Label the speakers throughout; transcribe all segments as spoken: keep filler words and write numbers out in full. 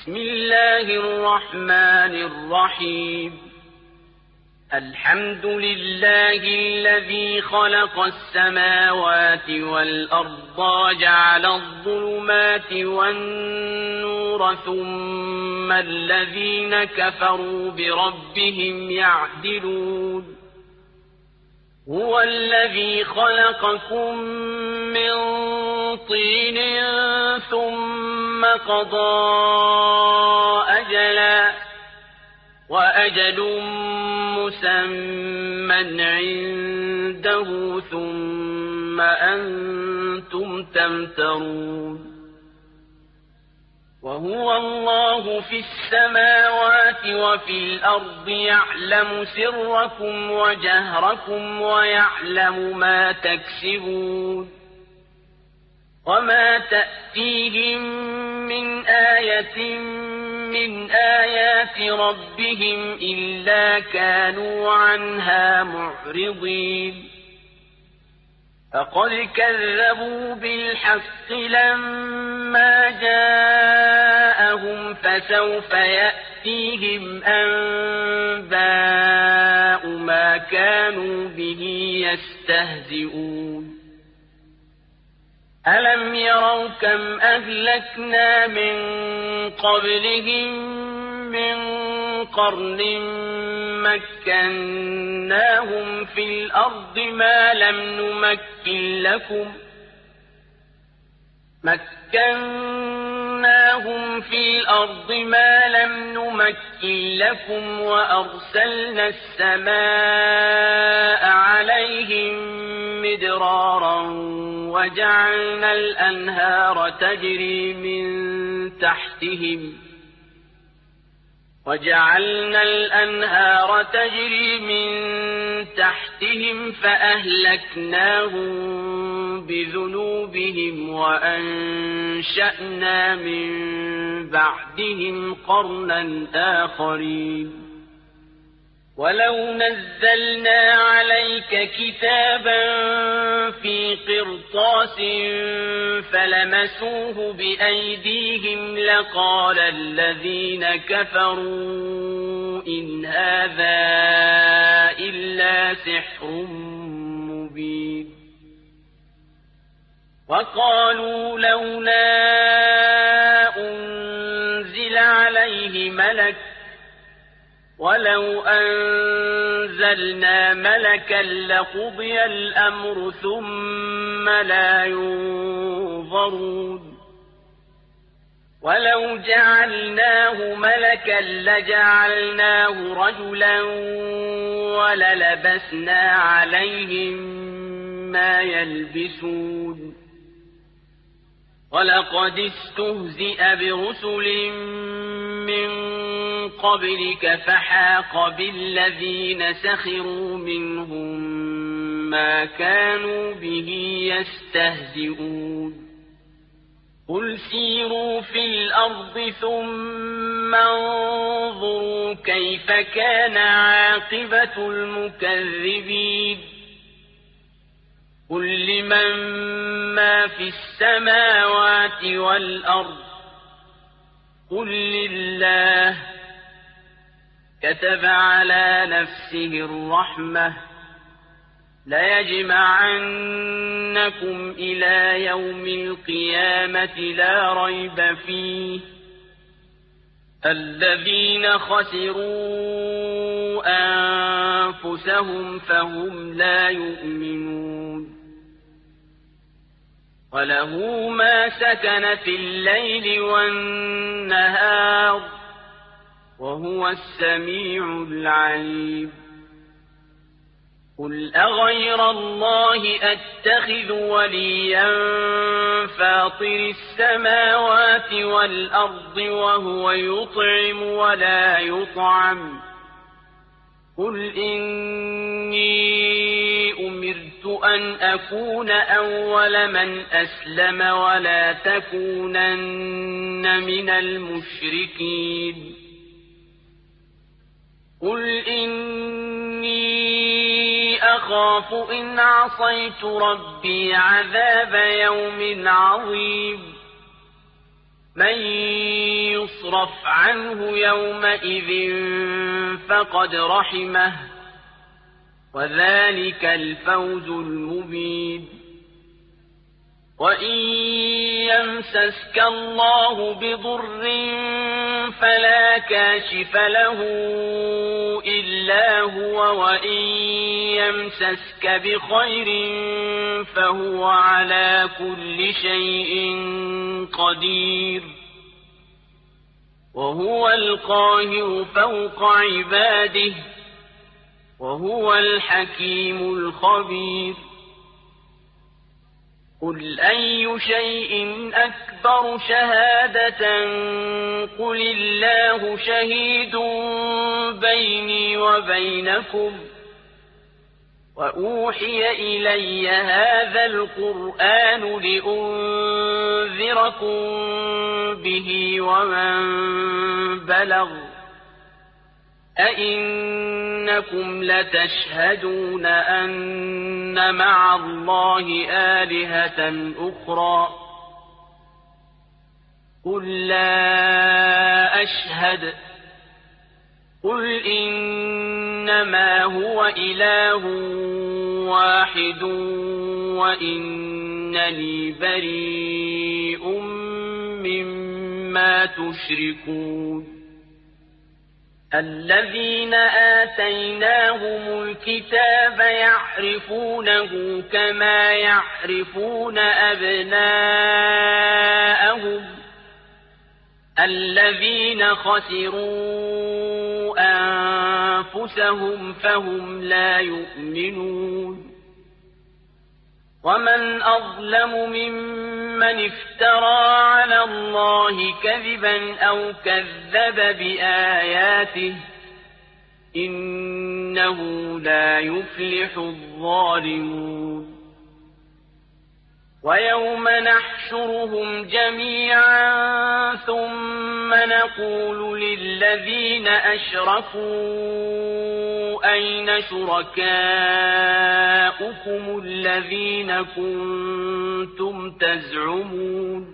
Speaker 1: بسم الله الرحمن الرحيم الحمد لله الذي خلق السماوات والأرض وجعل الظلمات والنور ثم الذين كفروا بربهم يعدلون هو الذي خلقكم من طين ثم قضى أجلا وأجل مسمى عنده ثم أنتم تمترون وهو الله في السماوات وفي الأرض يعلم سركم وجهركم ويعلم ما تكسبون وما تأتيهم من آية من آيات ربهم إلا كانوا عنها معرضين فقد كذبوا بالحق لما جاءهم فسوف يأتيهم أنباء ما كانوا به يستهزئون ألم يروا كم أهلكنا من قبلهم من قرن مكناهم في الأرض ما لم نمكن لكم مكناهم في الأرض ما لم نمكن لكم وأرسلنا السماء عليهم مدرارا وجعلنا الأنهار تجري من تحتهم وجعلنا الأنهار تجري من تحتهم فأهلكناهم بذنوبهم وأنشأنا من بعدهم قرنا آخرين ولو نزلنا عليك كتابا في قرطاس فلمسوه بأيديهم لقال الذين كفروا إن هذا إلا سحر مبين وقالوا لولا أنزل عليه ملك ولو أنزلنا ملكا لقضي الأمر ثم لا ينظرون ولو جعلناه ملكا لجعلناه رجلا وللبسنا عليهم ما يلبسون ولقد استهزئ برسل من قبلك فحاق بالذين سخروا منهم ما كانوا به يستهزئون قل سيروا في الأرض ثم انظروا كيف كان عاقبة المكذبين قل لمن ما في السماوات والأرض قل لله كتب على نفسه الرحمة ليجمعنكم إلى يوم القيامة لا ريب فيه الذين خسروا أنفسهم فهم لا يؤمنون وله ما سكن في الليل والنهار وهو السميع العليم قل أغير الله أتخذ وليا فاطر السماوات والأرض وهو يطعم ولا يطعم قل إني أمرت أن أكون أول من أسلم ولا تكونن من المشركين قل إني أخاف إن عصيت ربي عذاب يوم عظيم من يصرف عنه يومئذ فقد رحمه وذلك الفوز المبين وإن يمسسك الله بضر فلا كاشف له إلا هو وإن يمسسك بخير فهو على كل شيء قدير وهو القاهر فوق عباده وهو الحكيم الخبير قل أي شيء أكبر شهادة قل الله شهيد بيني وبينكم وأوحي إلي هذا القرآن لأنذركم به ومن بلغ أئنكم لتشهدون أن مع الله آلهة أخرى قل لا أشهد قل إنما هو إله واحد وإنني بريء مما تشركون الذين آتيناهم الكتاب يعرفونه كما يعرفون أبناءهم الذين خسروا أنفسهم فهم لا يؤمنون ومن أظلم ممن افترى على الله كذبا أو كذب بآياته إنه لا يفلح الظالمون ويوم نحشرهم جميعا ثم نقول للذين أشركوا أين شركاؤكم الذين كنتم تزعمون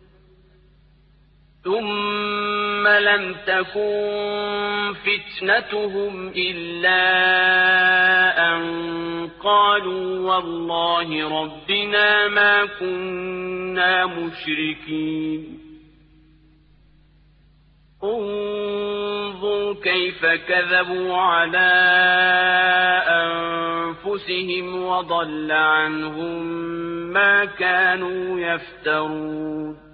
Speaker 1: ثم لم تكن فتنتهم إلا أن قالوا والله ربنا ما كنا مشركين انظر كيف كذبوا على أنفسهم وضل عنهم ما كانوا يفترون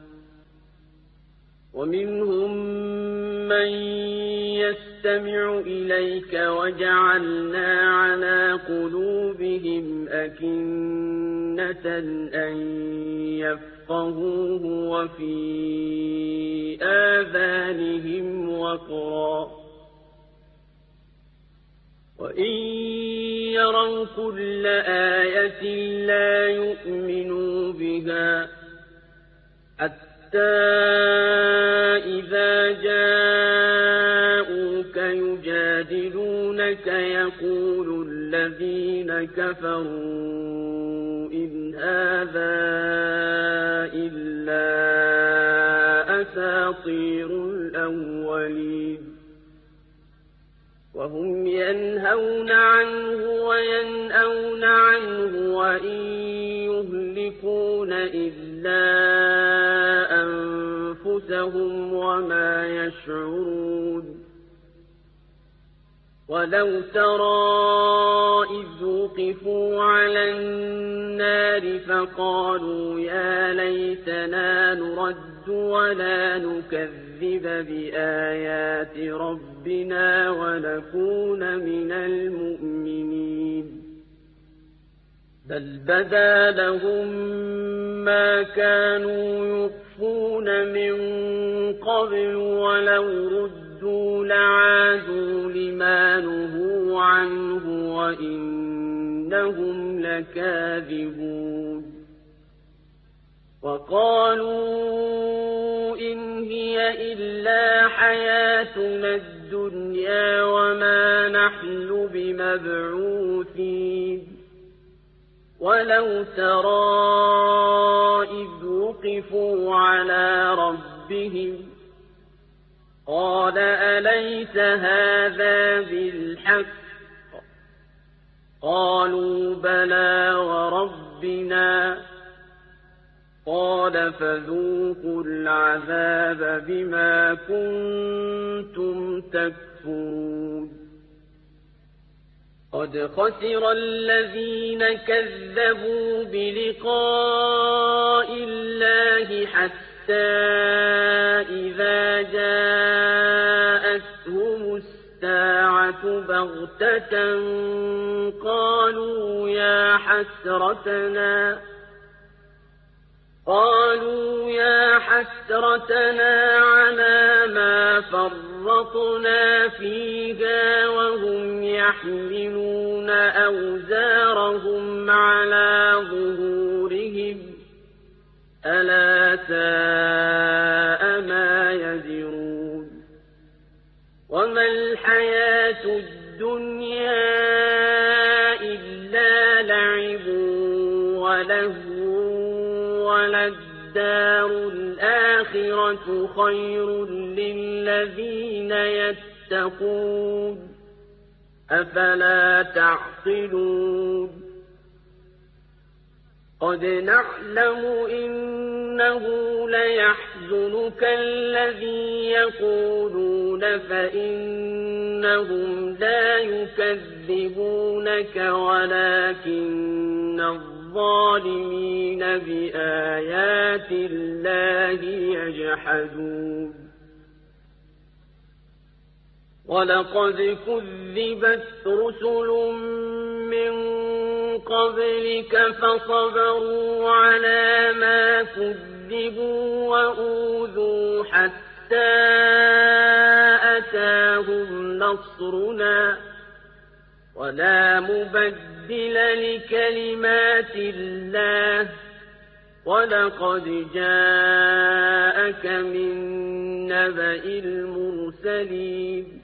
Speaker 1: ومنهم من يستمع إليك وجعلنا على قلوبهم أكنة أن يفقهوه وفي آذانهم وقرا وإن يروا كل آية لا يؤمنوا بها حتى إذا جاءوك يجادلونك يقول الذين كفروا إن هذا إلا أساطير الأولين وهم ينهون عنه وينأون عنه وإن يهلكون إلا أنفسهم وما يشعرون ولو ترى إذ وقفوا على النار فقالوا يا ليتنا نرد ولا نكذب بآيات ربنا ونكون من المؤمنين بل بدا لهم ما كانوا يخفون من قبل ولو ردوا لعادوا لما نهوا عنه وإنهم لكاذبون وقالوا إن هي إلا حياتنا الدنيا وما نحن بمبعوثين ولو ترى إذ وقفوا على ربهم قال أليس هذا بالحق قالوا بلى وربنا قال فذوقوا العذاب بما كنتم تكفرون قد خسر الذين كذبوا بلقاء الله حتى إذا جاءتهم الساعة بغتة قالوا يا حسرتنا قالوا يا حسرتنا على ما فرطنا فيها وهم يحملون أوزارهم على ظهورهم ألا ساء ما يزرون وما الحياة الدنيا إلا لعب ولهو وللدار الآخرة خير للذين يتقون أفلا تعقلون قد نعلم إنه ليحزنك الذي يقولون فإنهم لا يكذبونك ولكن الظالمين بآيات الله يجحدون ولقد كذبت رسل من قبلك فصبروا على ما كذبوا وأوذوا حتى أتاهم نصرنا ولا مبدل لكلمات الله ولقد جاءك من نبأ المرسلين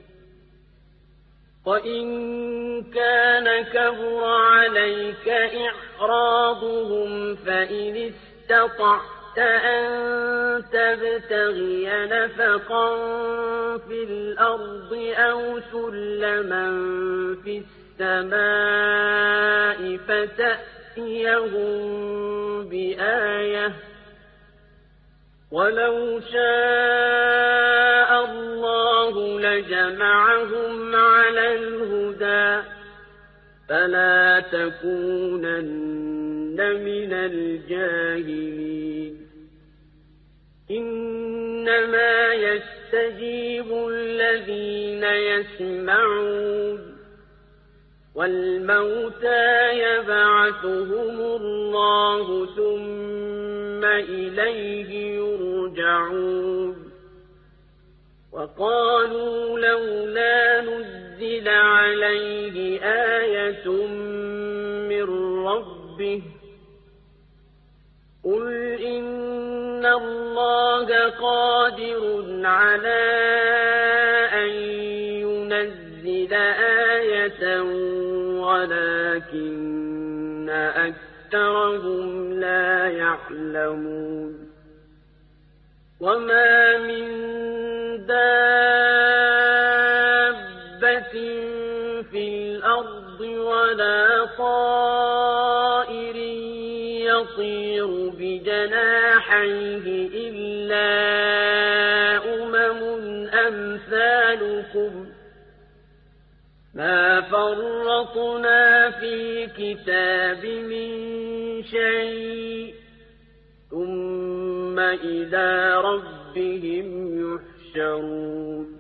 Speaker 1: وإن كان كبر عليك إعراضهم فإن استطعت أن تبتغي نفقا في الأرض أو سلما في السماء فتأتيهم بآية ولو شاء الله لجمعهم على الهدى فلا تكونن من الجاهلين إنما يستجيب الذين يسمعون والموتى يبعثهم الله ثم إليه يرجعون وقالوا لولا نزل عليه آية من ربه قل إن الله قادر على أن ينزل آية ولكن أكثرهم لا يعلمون وما من دابة في الأرض ولا طائر يطير بجناحيه إلا أمم أمثالكم ما فرطنا في كتاب من شيء ثم إلى ربهم يحشرون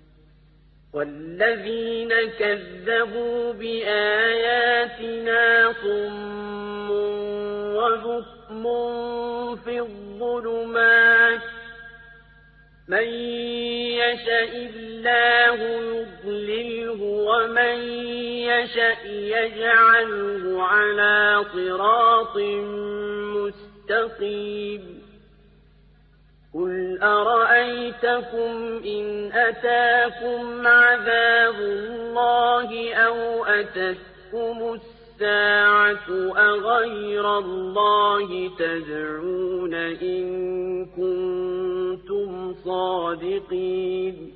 Speaker 1: والذين كذبوا بآياتنا صم وبكم في الظلمات من يشاء الله يضلله ومن يشاء يجعله على صراط مستقيم قل أرأيتكم إن أتاكم عذاب الله أو أتتكم السَّاعَةُ أَغَيْرَ اللَّهِ تَدْعُونَ إِن كُنتُمْ صَادِقِينَ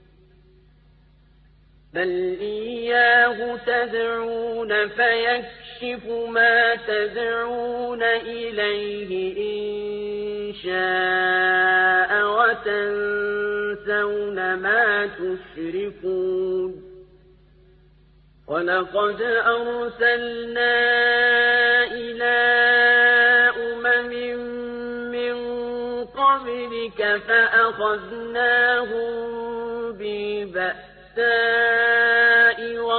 Speaker 1: بَلْ إِيَّاهُ تَدْعُونَ فَيَكْشِفُ مَا تَدْعُونَ إِلَيْهِ إِن شَاءَ وَتَنسَوْنَ مَا تُشْرِكُونَ وَلَقَدْ أَرْسَلْنَا إِلَىٰ أُمَمٍ مِّن قَبْلِكَ فَأَخَذْنَاهُم بِالْبَأْسَاءِ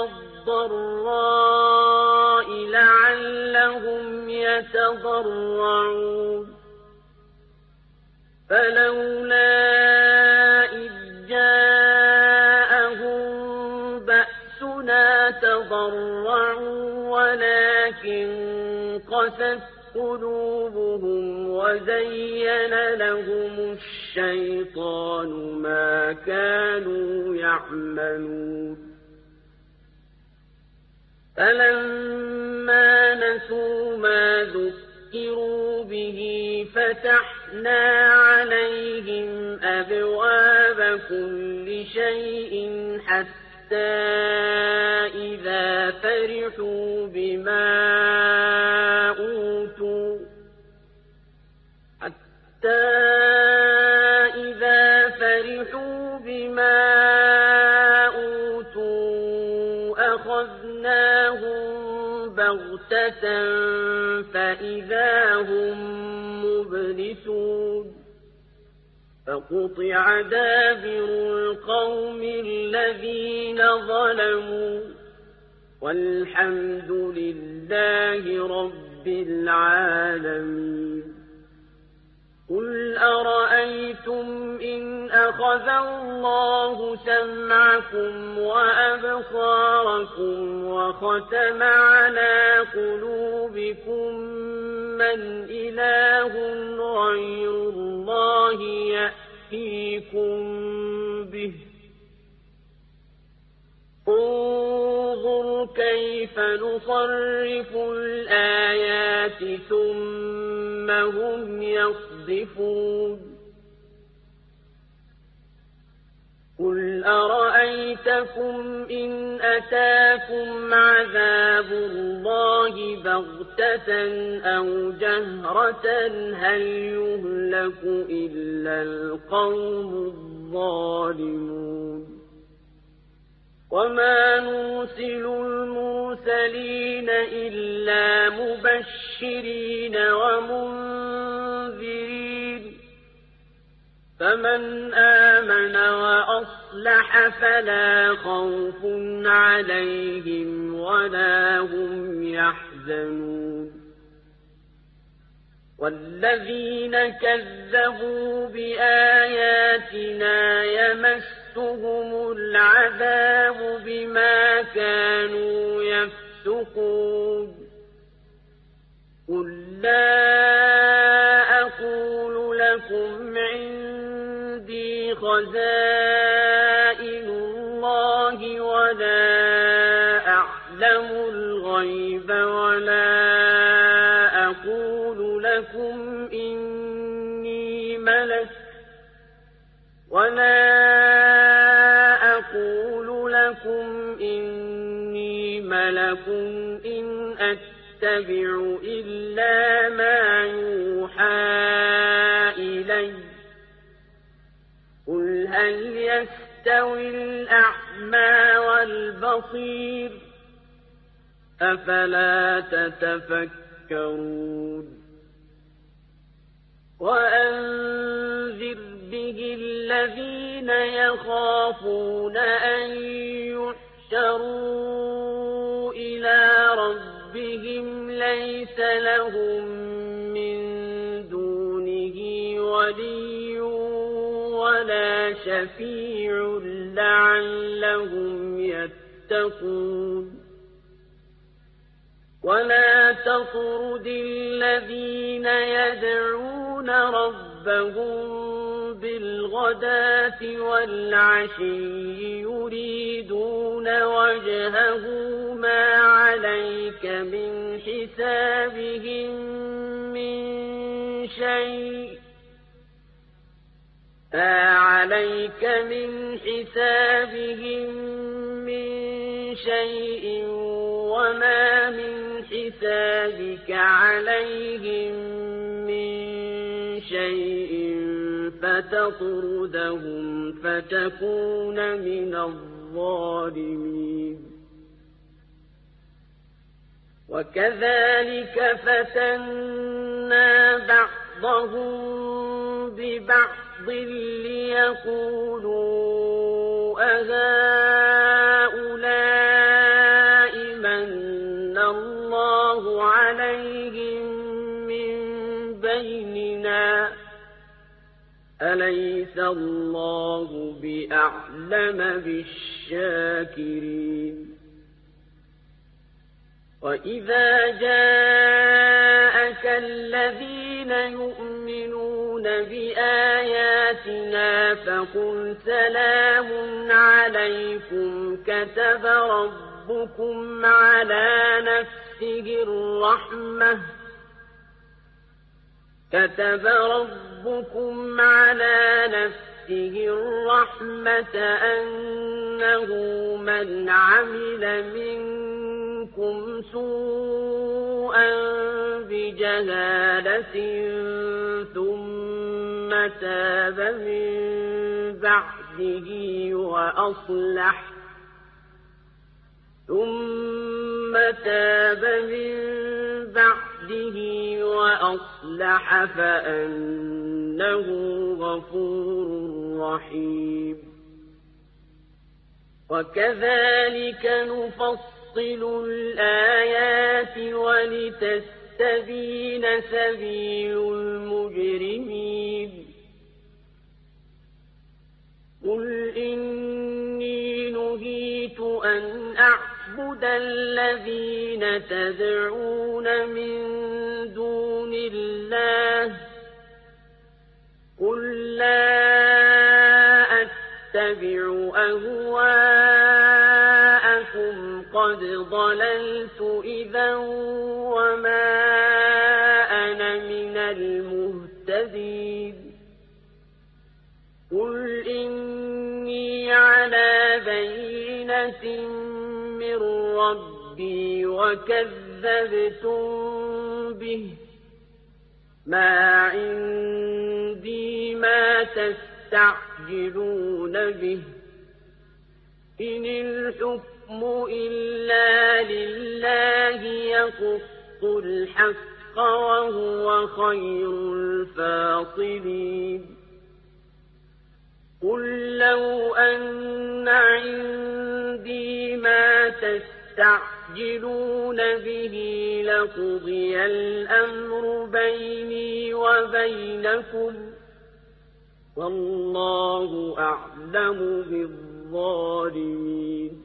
Speaker 1: وَالضَّرَّاءِ لَعَلَّهُمْ يَتَضَرَّعُونَ فَلَوْلَا إِذْ جَاءَهُم بَأْسُنَا تَضَرَّعُوا وَلَٰكِن قَسَتْ قُلُوبُهُمْ وَزَيَّنَ لَهُمُ الشَّيْطَانُ مَا كَانُوا يَعْمَلُونَ فَلَمَّا نَسُوا مَا ذُكِّرُوا بِهِ فَتَحْنَا عَلَيْهِمْ أَبْوَابَ كُلِّ شَيْءٍ حَتَّىٰ إِذَا فَرِحُوا بِمَا أُوتُوا حَتَّىٰ إِذَا فَرِحُوا بِمَا أُوتُوا أَخَذْنَاهُم بَغْتَةً فَإِذَا هُم مُّبْلِسُونَ فَقُطِعَ دَابِرُ الْقَوْمِ الَّذِينَ ظَلَمُوا وَالْحَمْدُ لِلَّهِ رَبِّ الْعَالَمِينَ قُلْ أَرَأَيْتُمْ إِنْ أَخَذَ اللَّهُ سَمْعَكُمْ وَأَبْصَارَكُمْ وَخَتَمَ عَلَىٰ قُلُوبِكُم مَّنْ إِلَٰهٌ غَيْرُ اللَّهِ يَأْتِيكُم بِهِ انظُرْ كَيْفَ نُصَرِّفُ الْآيَاتِ ثُمَّ هُمْ يَصْدِفُونَ قُلْ أَرَأَيْتَكُمْ إِنْ أَتَاكُمْ عَذَابُ اللَّهِ بَغْتَةً أَوْ جَهْرَةً هَلْ يُهْلَكُ إِلَّا الْقَوْمُ الظَّالِمُونَ وَمَا نُرْسِلُ الْمُرْسَلِينَ إِلَّا مُبَشِّرِينَ وَمُنذِرِينَ فَمَنْ آمَنَ وَأَصْلَحَ فَلَا خَوْفٌ عَلَيْهِمْ وَلَا هُمْ يَحْزَنُونَ وَالَّذِينَ كَذَّبُوا بِآيَاتِنَا يَمَسُّهُمُ الْعَذَابُ بِمَا كَانُوا يَفْسُقُونَ قُل لَّا أَقُولُ لَكُمْ عِندِي خَزَائِنُ اللَّهِ وَلَا أَعْلَمُ الْغَيْبَ وَلَا أَقُولُ لَكُمْ إِنِّي مَلَكٌ وَلَا أَقُولُ لَكُمْ إِنِّي مَلَكٌ إِنْ أَتَّبِعُ إِلَّا مَا يُوحَىٰ إِلَيَّ قُلْ هَلْ يَسْتَوِي الْأَعْمَىٰ وَالْبَصِيرُ أَفَلَا تَتَفَكَّرُونَ وَأَنذِرْ بِهِ الَّذِينَ يَخَافُونَ أَن يُحْشَرُوا إِلَىٰ رَبِّهِمْ لَيْسَ لَهُم مِّن دُونِهِ وَلِيٌّ وَلَا شَفِيعٌ لَّعَلَّهُمْ يَتَّقُونَ وَلَا تَطْرُدِ الَّذِينَ يَدْعُونَ رَبَّهُم بالغداة والعشي يريدون وجهه ما عليك من حسابهم من شيء ما عليك من حسابهم من شيء وما من حسابك عليهم من شيء فتطردهم فتكون من الظالمين وكذلك فتنا بعضهم ببعض ليقولوا أهؤلاء من الله عليهم من بيننا أليس الله بأعلم بالشاكرين وإذا جاءك الذين يؤمنون بآياتنا فقل سلام عليكم كتب ربكم على نفسه الرحمة كتب ربكم على نفسه الرحمة أنه من عمل منكم سوءا بجهالة ثم تاب من بعده وأصلح ثم تاب من بعده وأصلح فأنه غفور رحيم وكذلك نفصل الآيات ولتستبين سبيل المجرمين قل إني نهيت أن أعبد الذين تدعون من دون الله قل لا أتبع أهواءكم قد ضللت إذا وما أنا من المهتدين قل إني على بينة من ربي وكذبتم به ما عندي ما تستعجلون به إن الحكم إلا لله يقص الحق وهو خير الفاصلين قل لو أن عندي ما تستعجلون به لقضي الأمر بيني وبينكم والله أعلم بالظالمين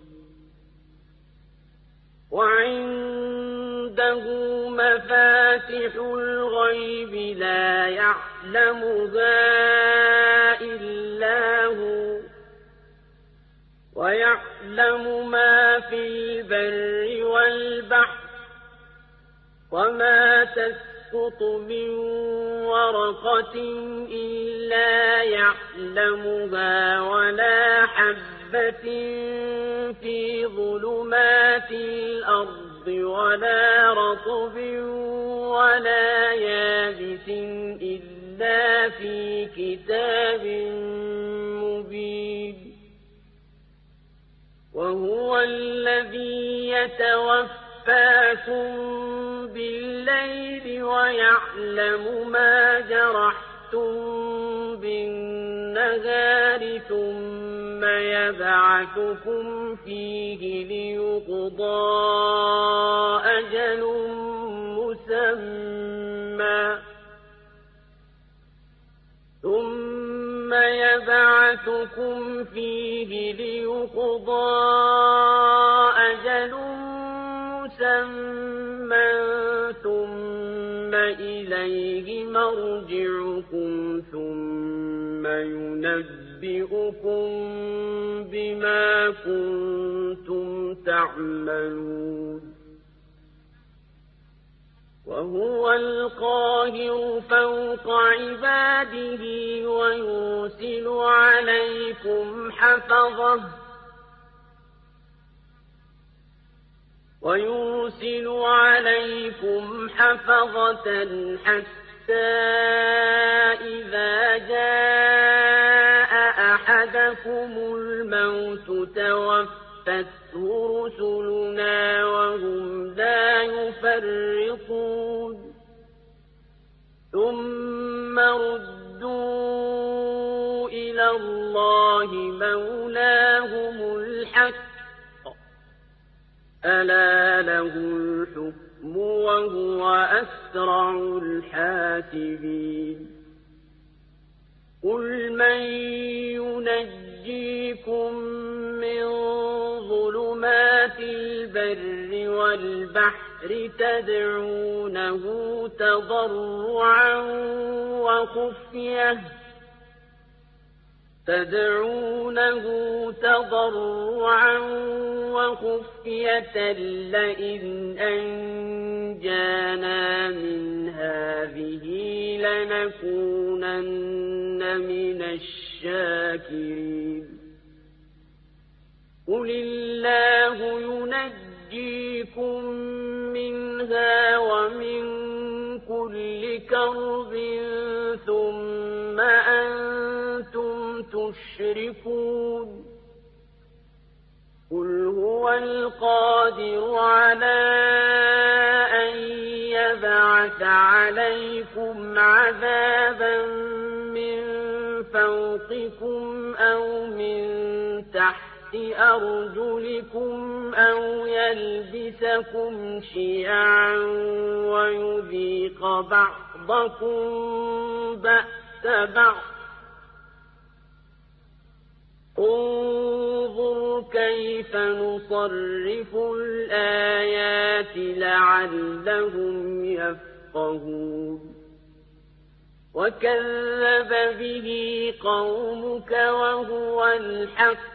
Speaker 1: وعنده مفاتح الغيب لا يعلمها إلا هو ويعلم ما في البر والبحر وما تسقط من ورقة إلا يعلمها ولا حبة في ظلمات الأرض ولا رطب ولا يابس إلا في كتاب مبين وهو الذي يتوفاكم بالليل ويعلم ما جرحتم بالنهار ثم يبعثكم فيه ليقضى أجل مسمى ثم يبعثكم فيه ليقضى أجل مسمى ثم إليه مرجعكم ثم يُنَبِّئُكُم بِمَا كُنتُمْ تَعْمَلُونَ وَهُوَ الْقَاهِرُ فَوْقَ عِبَادِهِ وَيُرْسِلُ عَلَيْكُمْ حَفَظَةً وَيُرْسِلُ عَلَيْكُمْ حَفَظَةً حَتَّى إِذَا جَاءَ أَحَدَكُمُ الْمَوْتُ تَوَفَّتْهُ رُسُلُنَا وَهُمْ لَا يُفَرِّطُونَ ثُمَّ رُدُّوا إِلَى اللَّهِ مَوْلَاهُمُ الْحَقِّ أَلَا لَهُ الْحُكْمُ وَهُوَ أَسْرَعُ الْحَاسِبِينَ قُلْ مَن يُنَجِّيكُم مِّن ظُلُمَاتِ الْبَرِّ وَالْبَحْرِ تَدْعُونَهُ تَضَرُّعًا وَخُفْيَةً تدعونه تضرعا وخفية لئن أنجانا من هذه لنكونن من الشاكرين قل الله ينجيكم منها ومن كل كرب ثم أنتم تشركون قل هو القادر على أن يبعث عليكم عذابا من فوقكم أو من تحت أرجلكم أو يلبسكم شيعا ويذيق بعضكم بأس بعض انظر كيف نصرف الآيات لعلهم يفقهون وكذب به قومك وهو الحق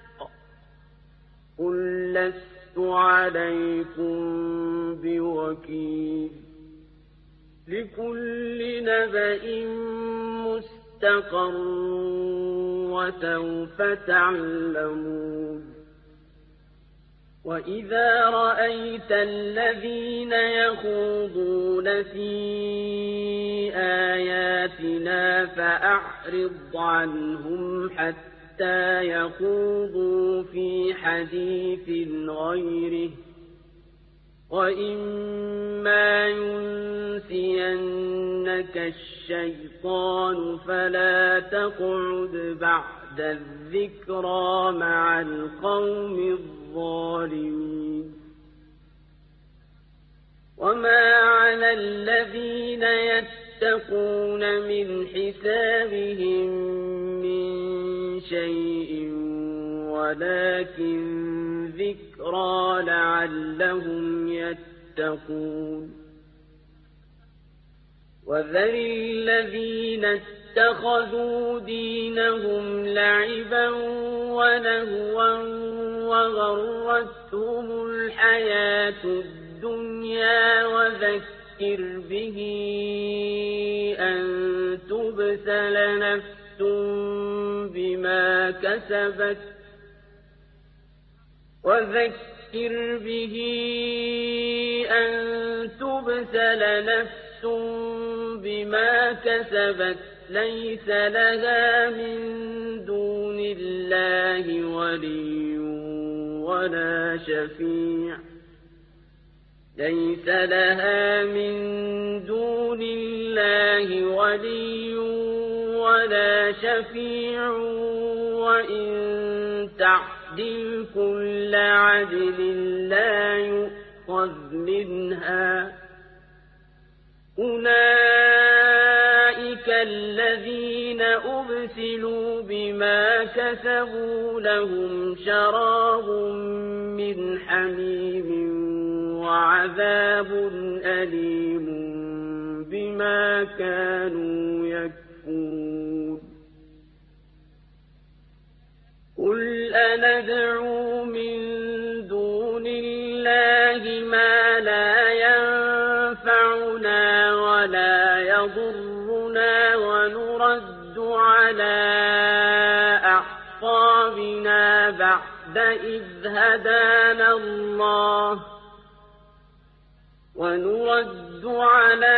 Speaker 1: قل لست عليكم بوكيل لكل نبأ مستقر وسوف تعلمون وإذا رأيت الذين يخوضون في آياتنا فأعرض عنهم حتى يخوضوا في حديث غيره وإما ينسينك الشيطان فلا تقعد بعد الذكرى مع القوم الظالمين وما على الذين يتقون من حسابهم من شيء ولكن ذكرى لعلهم يتقون وذر الذين اتخذوا دينهم لعبا ولهوا وغرتهم الحياة الدنيا وذكر به أن تبسل نفس بما كسبت وذكر به أن تبسل نفس بما كسبت ليس لها من دون الله ولي ولا شفيع ليس لها من دون الله ولي ولا شفيع وإن تعدل كل عدل لا يؤخذ منها أولئك الذين أبسلوا بما كسبوا لهم شراب من حميم وعذاب أليم بما كانوا يكفرون أندعو من دون الله ما لا ينفعنا ولا يضرنا ونرد على أعقابنا بعد إذ هدانا الله ونرد على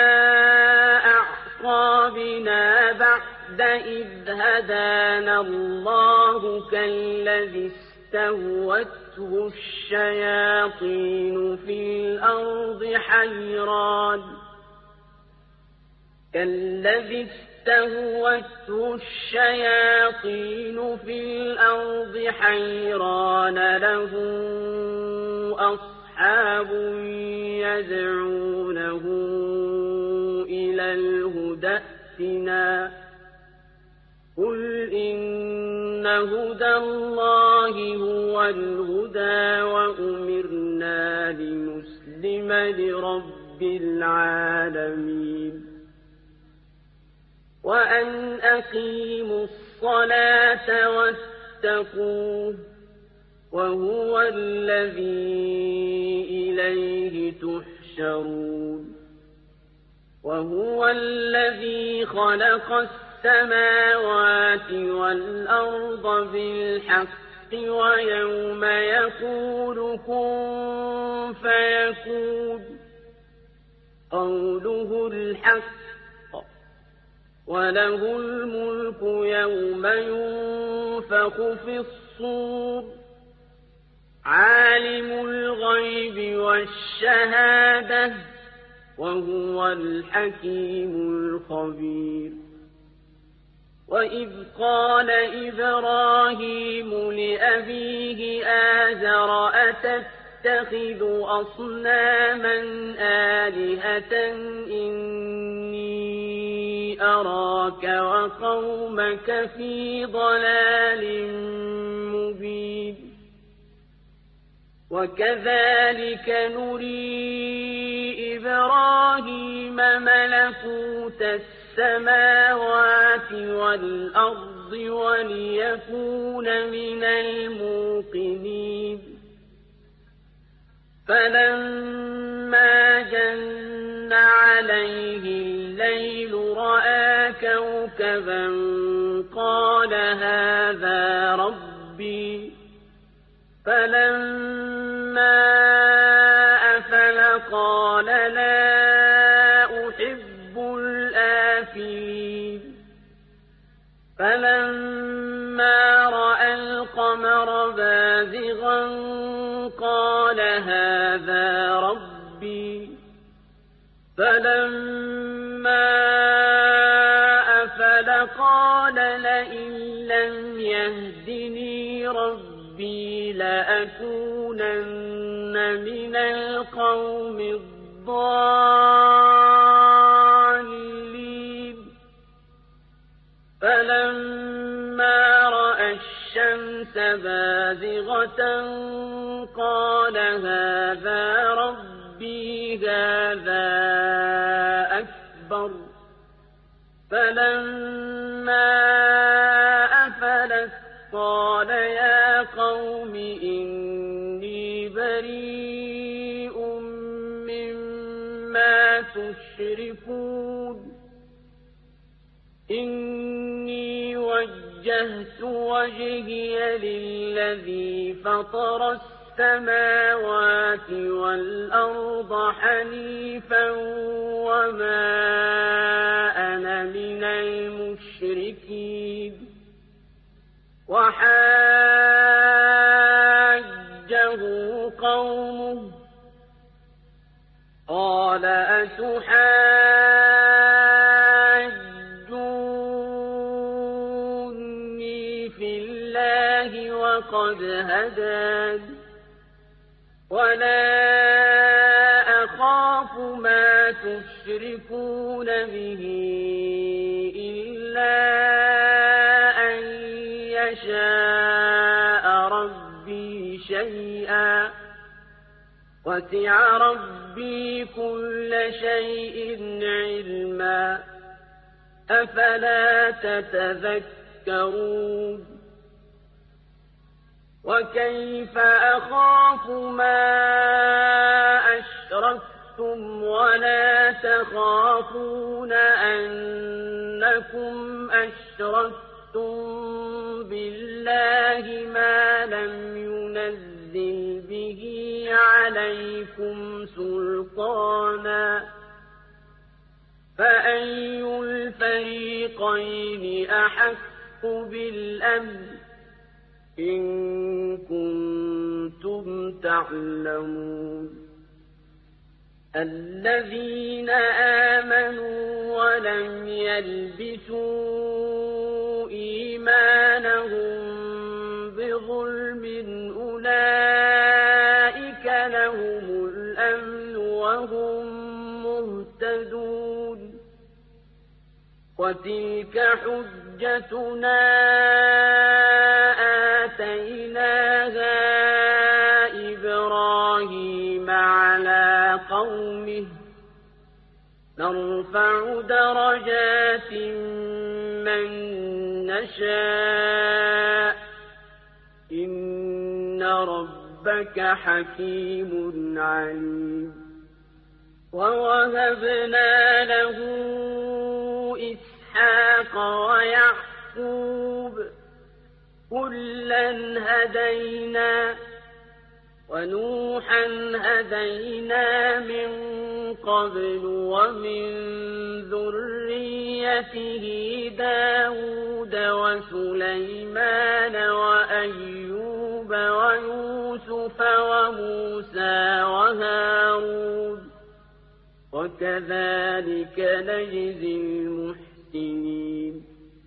Speaker 1: أعقابنا بعد إذ هدانا الله كالذي استهوته الشياطين في الأرض حيران كالذي استهوته الشياطين في الأرض حيران له أصحاب يدعونه إلى الهدى ائتنا قل إن هدى الله هو الهدى وأمرنا لنسلم لرب العالمين وأن أقيموا الصلاة واتقوه وهو الذي إليه تحشرون وهو الذي خلق السماوات والأرض بالحق ويوم يقول كن فيكون قوله الحق وله الملك يوم ينفخ في الصور عالم الغيب والشهادة وهو الحكيم الخبير وإذ قال إبراهيم لأبيه آزر أتتخذ أصناما آلهة إني أراك وقومك في ضلال مبين وكذلك نري إبراهيم ملكوت السماوات والأرض وليكون من الموقنين فلما جن عليه الليل رأى كوكبا قال هذا ربي فلما أفل قال لا أحب الآفلين فلما رأى القمر بازغا قال هذا ربي فلما أفل قال لئن لم يهدني ربي لأكونن من القوم الضالين فلما رأى الشمس بازغة قال هذا ربي هذا أكبر فلما أفلت قال يا قوم إني بريء مما تشركون إني وجهت وجهي للذي فطر السماوات والأرض حنيفا وما أنا من المشركين وحاجه قومه قال أتحاجوني في الله وقد هدان ولا أخاف ما تشركون به إلا أن يشاء ربي شيئا وسع ربي كل شيء علما أفلا تتذكرون وكيف أخاف ما أشركتم ولا تخافون أنكم أشركتم بالله ما لم ينزل به عليكم سلطانا فأي الفريقين أحق بالأمن إن كنتم تعلمون الذين آمنوا ولم يلبسوا إيمانهم بظلم أولئك لهم الأمن وهم مهتدون وتلك حجتنا آتيناها إبراهيم على قومه نرفع درجات من نشاء إن ربك حكيم عليم ووهبنا له إسحاق ويعقوب كلا هدينا ونوحا هدينا من قبل ومن ذريته داود وسليمان وأيوب ويوسف وموسى وهارون وكذلك نجزي المحسنين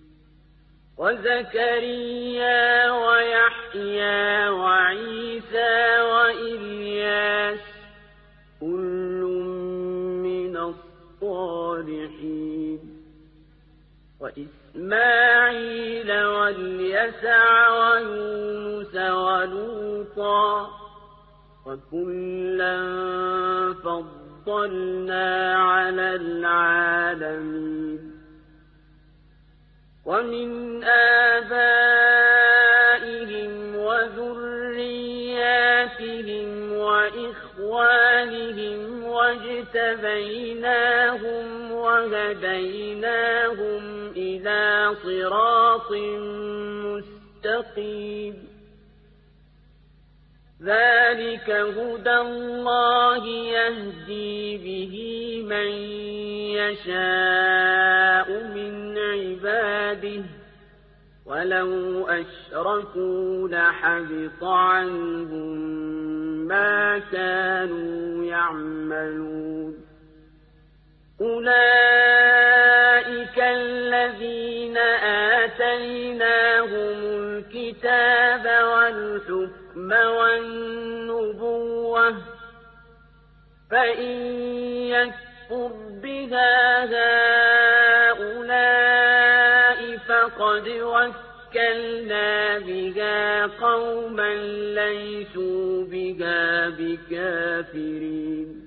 Speaker 1: وزكريا ويحيى وعيسى وإلياس كل من الصالحين وإسماعيل واليسع ويونس ولوطا وكلا فضلنا على العالمين ومن آبائهم وذرياتهم وإخوانهم واجتبيناهم وهديناهم إلى صراط مستقيم ذلك هدى الله يهدي به من يشاء من عباده ولو أشركوا لحبط عنهم ما كانوا يعملون أولئك الذين آتيناهم الكتاب والحكم والنبوة فإن يكفر بها هؤلاء فقد وكلنا بها قوما ليسوا بها بكافرين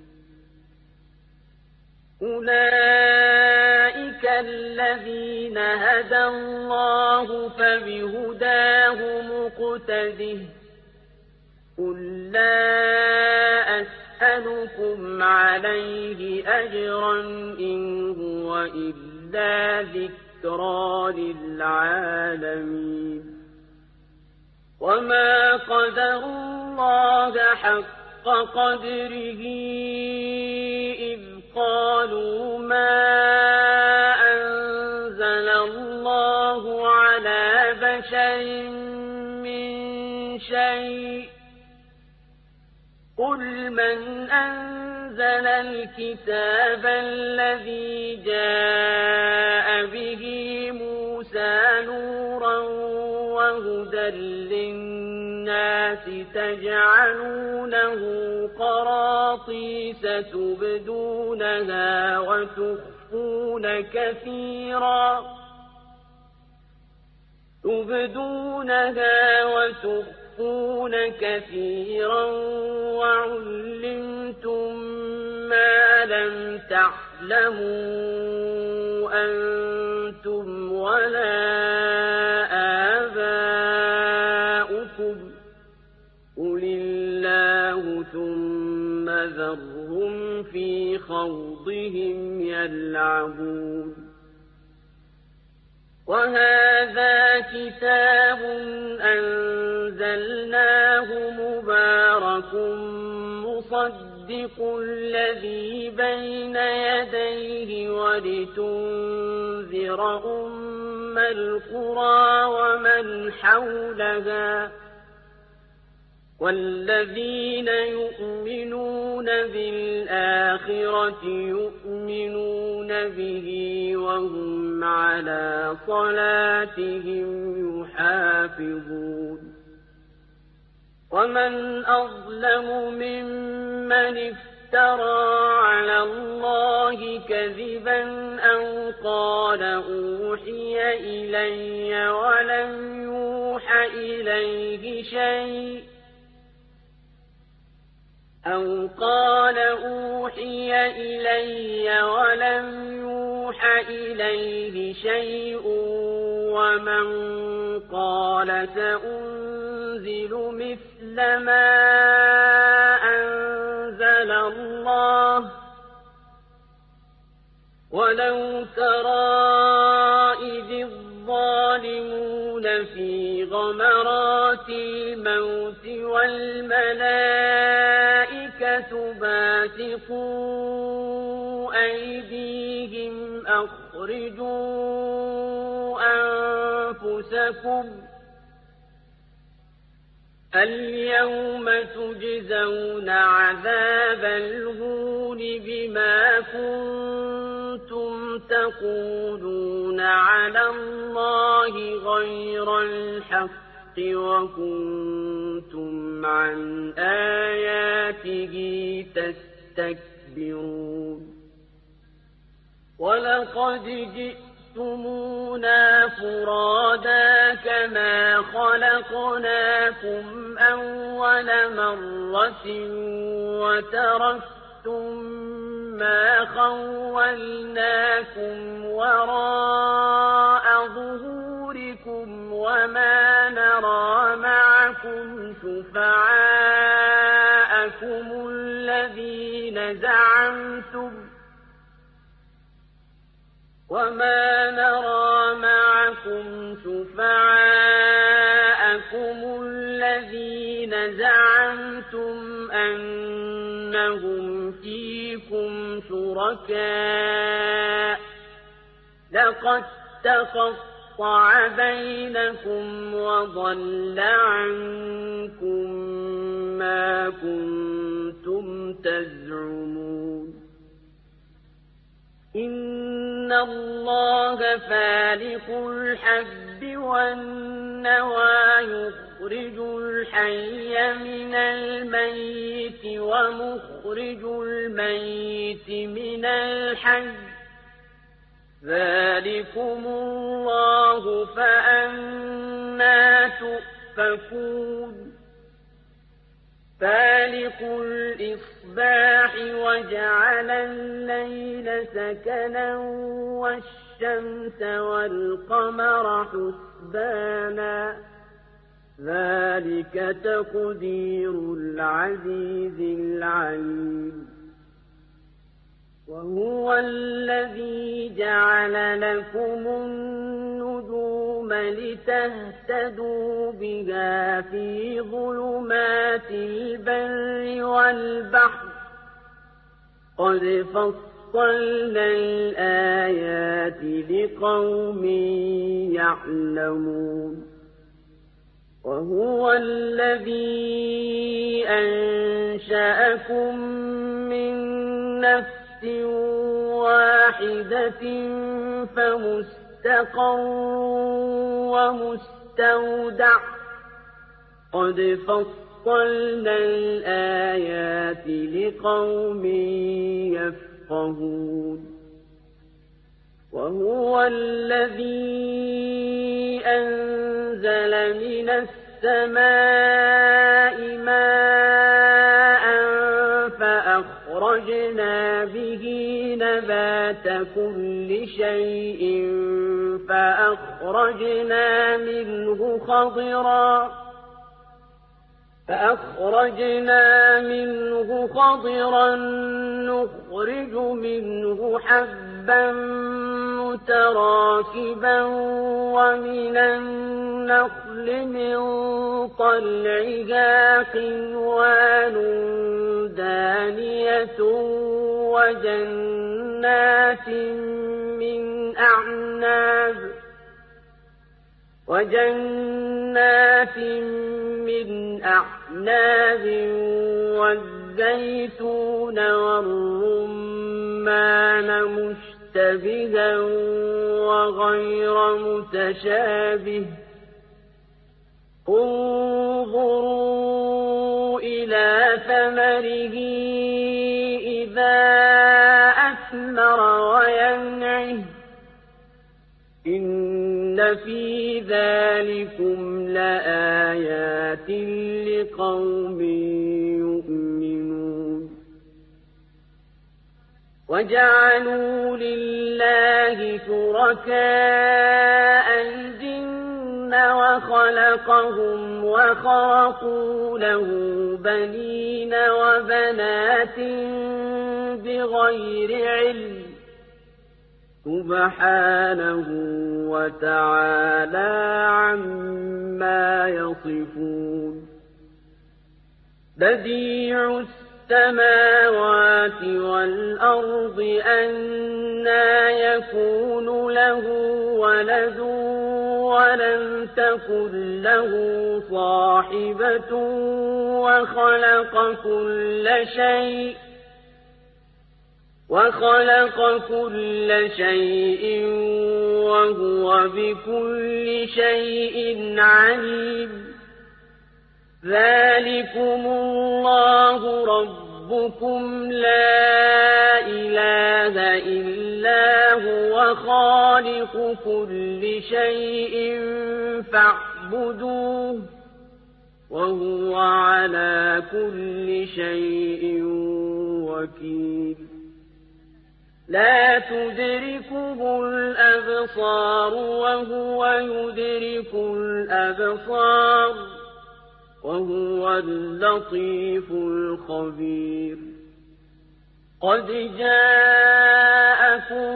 Speaker 1: أولئك الذين هدى الله فبهداه مقتده قل لا أسألكم عليه أجرا إن هو إلا ذكرى للعالمين وما قدروا الله حق قدره إذ قالوا ما أنزل الله على بشر من شيء قل من أنزل الكتاب الذي جاء به موسى نورا وهدى للناس تجعلونه قراطيس تبدونها وتخفون كثيرا تبدونها وتخفون كثيرا وعلمتم ما لم تعلموا أنتم ولا آباؤكم ثم ذرهم في خوضهم يلعبون وهذا كتاب أنزلناه مبارك مصدق الذي بين يديه ولتنذر أم القرى ومن حولها والذين يؤمنون بالآخرة يؤمنون به وهم على صلاتهم يحافظون ومن أظلم ممن افترى على الله كذبا أو قال أوحي إلي ولم يوح إليه شيء أو قال أوحي إلي ولم يوح إليه شيء ومن قال سأنزل مثل ما أنزل الله ولو ترى إذ الظالمون في غمرات الموت والملائكة باسطوا أيديهم أخرجوا أنفسكم اليوم تجزون عذاب الهون بما كنتم تقولون على الله غير الحق وكنتم عن آياته تستكبرون ولقد جئتمونا فرادا كما خلقناكم أول مرة وتركتم ما خولناكم وراء ظهوركم وما نرى معكم شفعاءكم الذين زعمتم وما نرى معكم شفعاءكم الذين زعمتم أنهم فيكم شركاء لقد تقطع بينكم وضل عنكم ما كنتم تزعمون إن الله فالق الحب والنوى يخرج الحي من الميت ومخرج الميت من الحي ذلكم الله فأنى تؤفكون فالق الإصباح وجعل الليل سكنا والشمس والقمر حسبانا ذلك تقدير العزيز العليم وهو الذي جعل لكم النجوم لتهتدوا بها في ظلمات البر والبحر قد فصلنا الآيات لقوم يعلمون وهو الذي أنشأكم من نفس واحدة فمستقر ومستودع قد فصلنا الآيات لقوم يفقهون وهو الذي أنزل من السماء ماء فأخرجنا به نبات كل شيء فأخرجنا منه خضرا فأخرجنا منه خضرا نخرج منه حبا متراكبا ومن النخل من طلعها قنوان دانية وجنات من أعناب وجنات من أعناب والزيتون والرمان مشتبها وغير متشابه انظروا إلى ثمره إذا أثمر وينعه إن في ذلكم لآيات لقوم يؤمنون وجعلوا لله شركاء الجن وخلقهم وخرقوا له بنين وبنات بغير علم سبحانه وتعالى عما يصفون بديع السماوات والأرض أنى يكون له ولد ولم تكن له صاحبة وخلق كل شيء وخلق كل شيء وهو بكل شيء عليم ذلكم الله ربكم لا إله إلا هو خالق كل شيء فاعبدوه وهو على كل شيء وكيل لا تدركه الأبصار وهو يدرك الأبصار وهو اللطيف الخبير قد جاءكم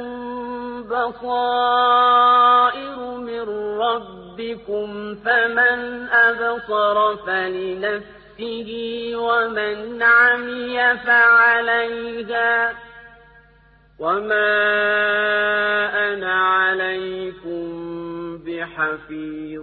Speaker 1: بصائر من ربكم فمن أبصر فلنفسه ومن عمي فعليها وما أنا عليكم بحفيظ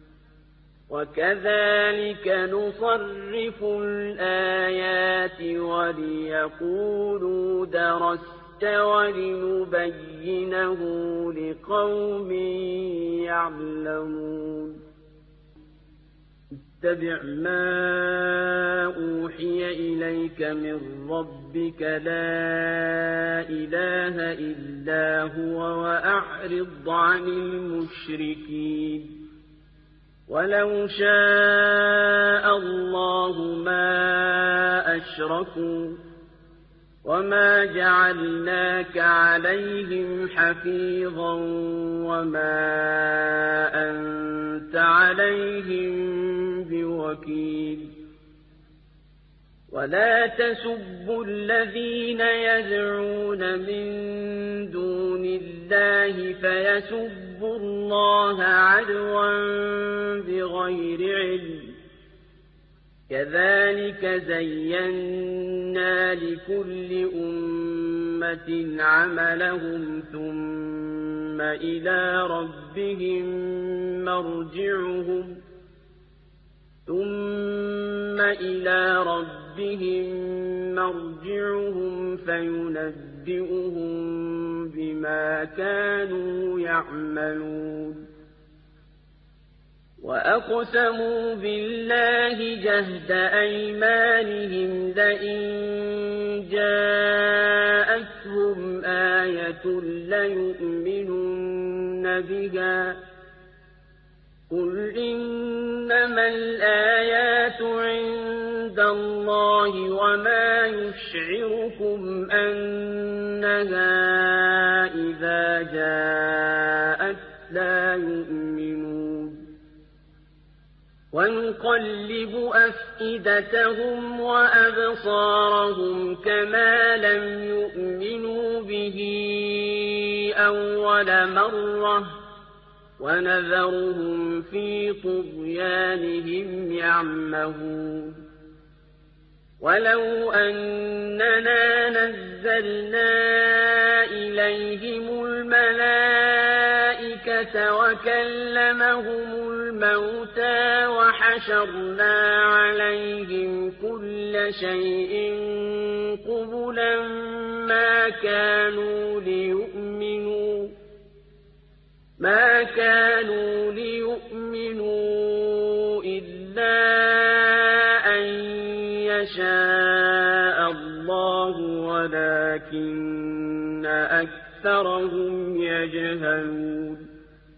Speaker 1: وكذلك نصرف الآيات وليقولوا درست ولنبينه لقوم يعلمون اتبع ما أوحي إليك من ربك لا إله إلا هو وأعرض عن المشركين ولو شاء الله ما أشركوا وما جعلناك عليهم حفيظا وما أنت عليهم بوكيل ولا تسبوا الذين يدعون من دون الله فيسبوا الله عدوا بغير علم كذلك زينا لكل أمة عملهم ثم إلى ربهم مرجعهم ثم إلى ربهم مرجعهم فينبئهم بما كانوا يعملون وأقسموا بالله جهد أيمانهم لئن جاءتهم آية ليؤمنن بها قل إنما الآيات عند الله وما يشعركم أنها إذا جاءت لا يؤمنون ونقلب أفئدتهم وأبصارهم كما لم يؤمنوا به أول مرة ونذرهم في طغيانهم يعمهون ولو أننا نزلنا إليهم الملائكة وكلمهم الموتى وحشرنا عليهم كل شيء قبلا ما كانوا ليؤمنوا ما كانوا ليؤمنوا إلا أن يشاء الله ولكن أكثرهم يجهلون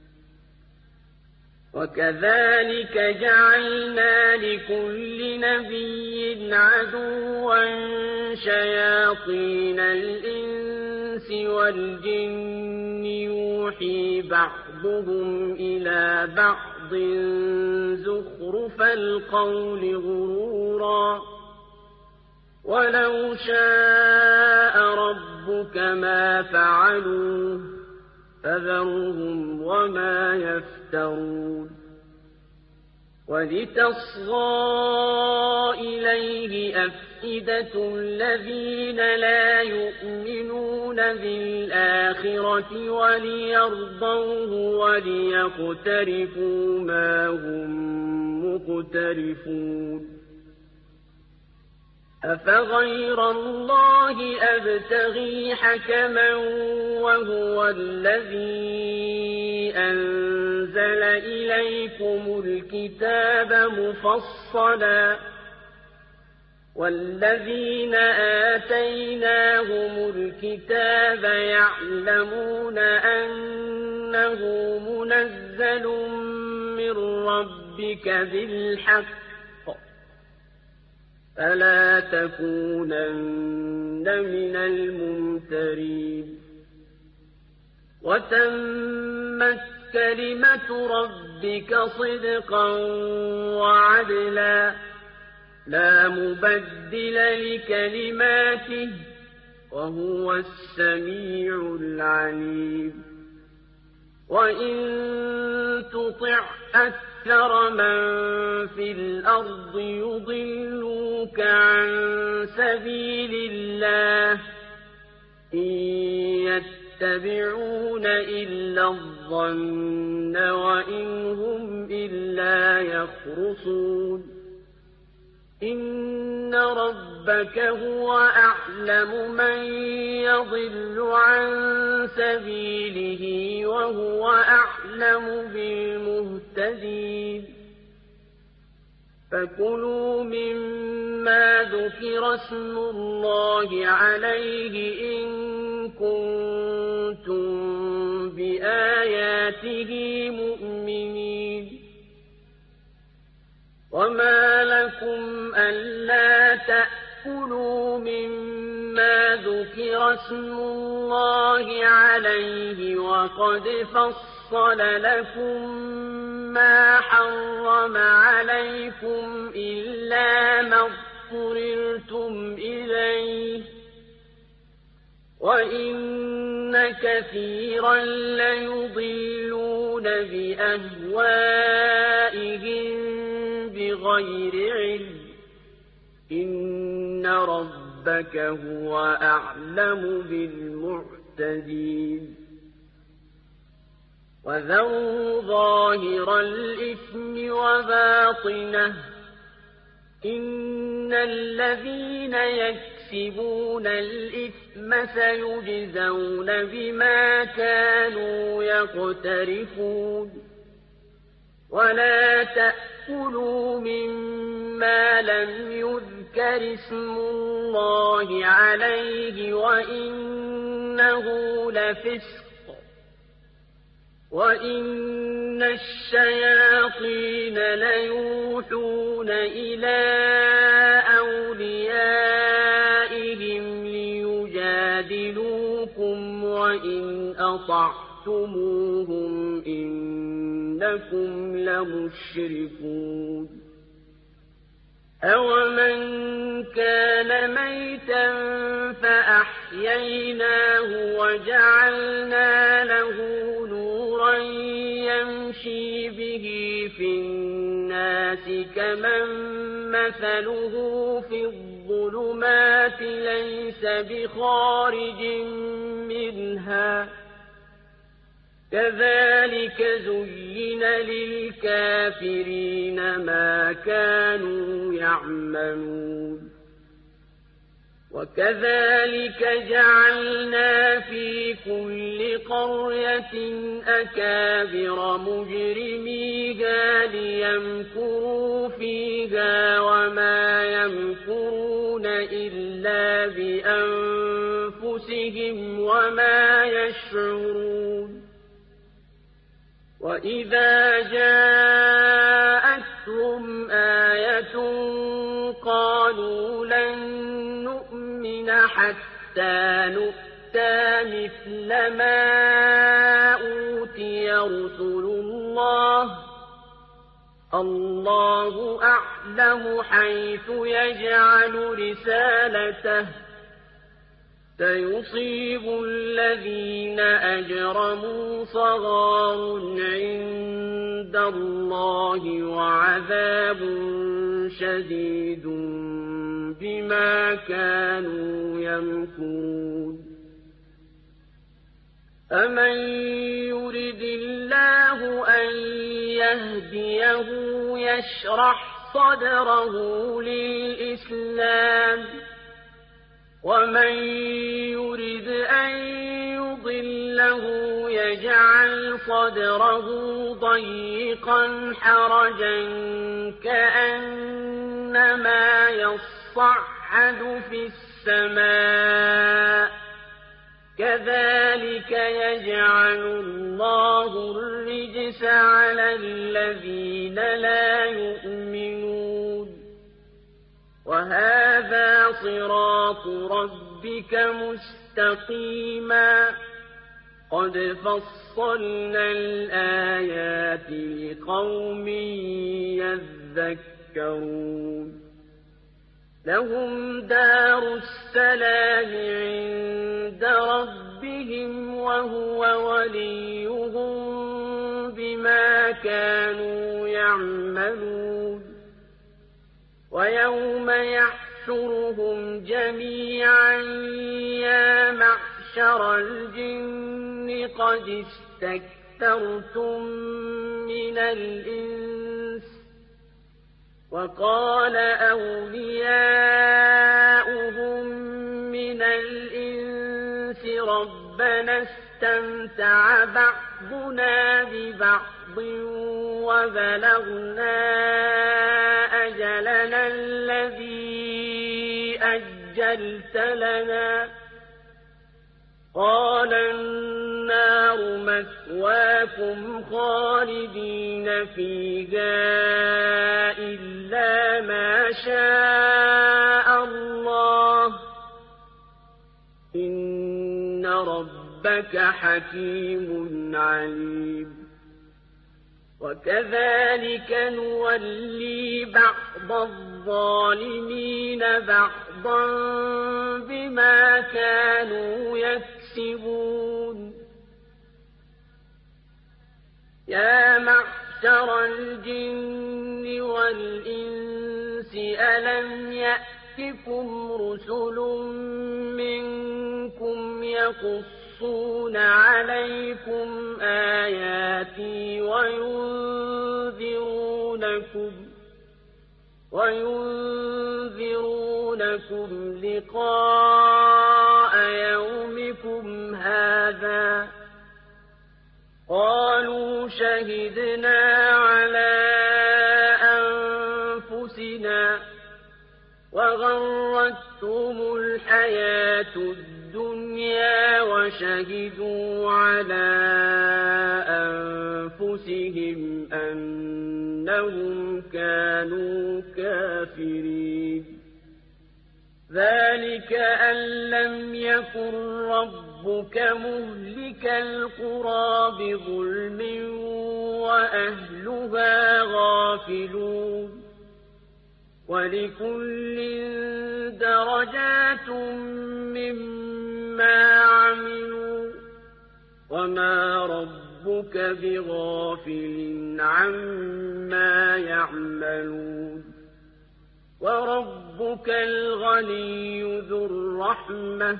Speaker 1: وكذلك جعلنا لكل نبي عدوا شياطين الإنس والجن يوحي بعضهم إلى بعض زخرف القول غرورا ولو شاء ربك ما فعلوه فذرهم وما يفترون ولتصغى إليه أفئدة الذين لا يؤمنون بالآخرة وليرضوه وليقترفوا ما هم مقترفون أفغير الله أبتغي حكما وهو الذي أنزل إليكم الكتاب مفصلا والذين آتيناهم الكتاب يعلمون أنه منزل من ربك بالحق فلا تكونن من الممترين وتمت كلمة ربك صدقا وعدلا لا مبدل لكلماته وهو السميع العليم وإن تطع أكثر من في الأرض يضلوك عن سبيل الله إن يتبعون إلا الظن وإن هم إلا يخرصون إن ربك هو أعلم من يضل عن سبيله وهو أعلم بالمهتدين فكلوا مما ذكر اسم الله عليه إن كنتم بآياته مؤمنين وما لكم ألا تأكلوا مما ذكر اسم الله عليه وقد فصل لكم ما حرم عليكم إلا ما اضطررتم إليه وإن كثيرا ليضلون بأهوائهم بغير علم إن ربك هو أعلم بالمعتدين وذروا ظاهر الإثم وباطنه إن الذين يكسبون الإثم سيجزون بما كانوا يقترفون ولا تأكلوا مما لم يذكر اسم الله عليه وإنه لفسق وإن الشياطين ليوحون إلى أوليائهم ليجادلوكم وإن أطعتموهم إنكم إنكم لمشركون أومن كان ميتا فأحييناه وجعلنا له نورا يمشي به في الناس كمن مثله في الظلمات ليس بخارج منها كذلك زين للكافرين ما كانوا يعملون وكذلك جعلنا في كل قرية أكابر مجرميها ليمكروا فيها وما يمكرون إلا بأنفسهم وما يشعرون وإذا جاءتهم آية قالوا لن نؤمن حتى نؤتى مثل ما أوتي رسل الله الله أعلم حيث يجعل رسالته سيصيب الذين أجرموا صغار عند الله وعذاب شديد بما كانوا يمكرون أمن يرد الله أن يهديه يشرح صدره للإسلام ومن يرد أن يضله يجعل صدره ضيقا حرجا كأنما يصعد في السماء كذلك يجعل الله الرجس على الذين لا يؤمنون وهذا صراط ربك مستقيما قد فصلنا الآيات لقوم يذكرون لهم دار السلام عند ربهم وهو وليهم بما كانوا يعملون ويوم يحشرهم جميعا يا معشر الجن قد استكثرتم من الإنس وقال أولياؤهم من الإنس ربنا استمتع بعضنا ببعض وبلغنا أجلنا الذي أجلت لنا قال النار مثواكم خالدين فيها إلا ما شاء الله إن ربك حكيم عليم وكذلك نولي بعض الظالمين بعضا بما كانوا يكسبون يا معشر الجن والإنس ألم يأتكم رسل منكم يقصون عليكم آياتي وينذرونكم وينذرونكم لقاء يومكم هذا قالوا شهدنا على أنفسنا وغرتهم الحياة الدنيا وشهدوا على أنفسهم أنهم كانوا كافرين ذلك أن لم يكن ربك مهلك القرى بظلم وأهلها غافلون ولكل درجات مما عملوا وما ربك بغافل عما يعملون وربك الغني ذو الرحمة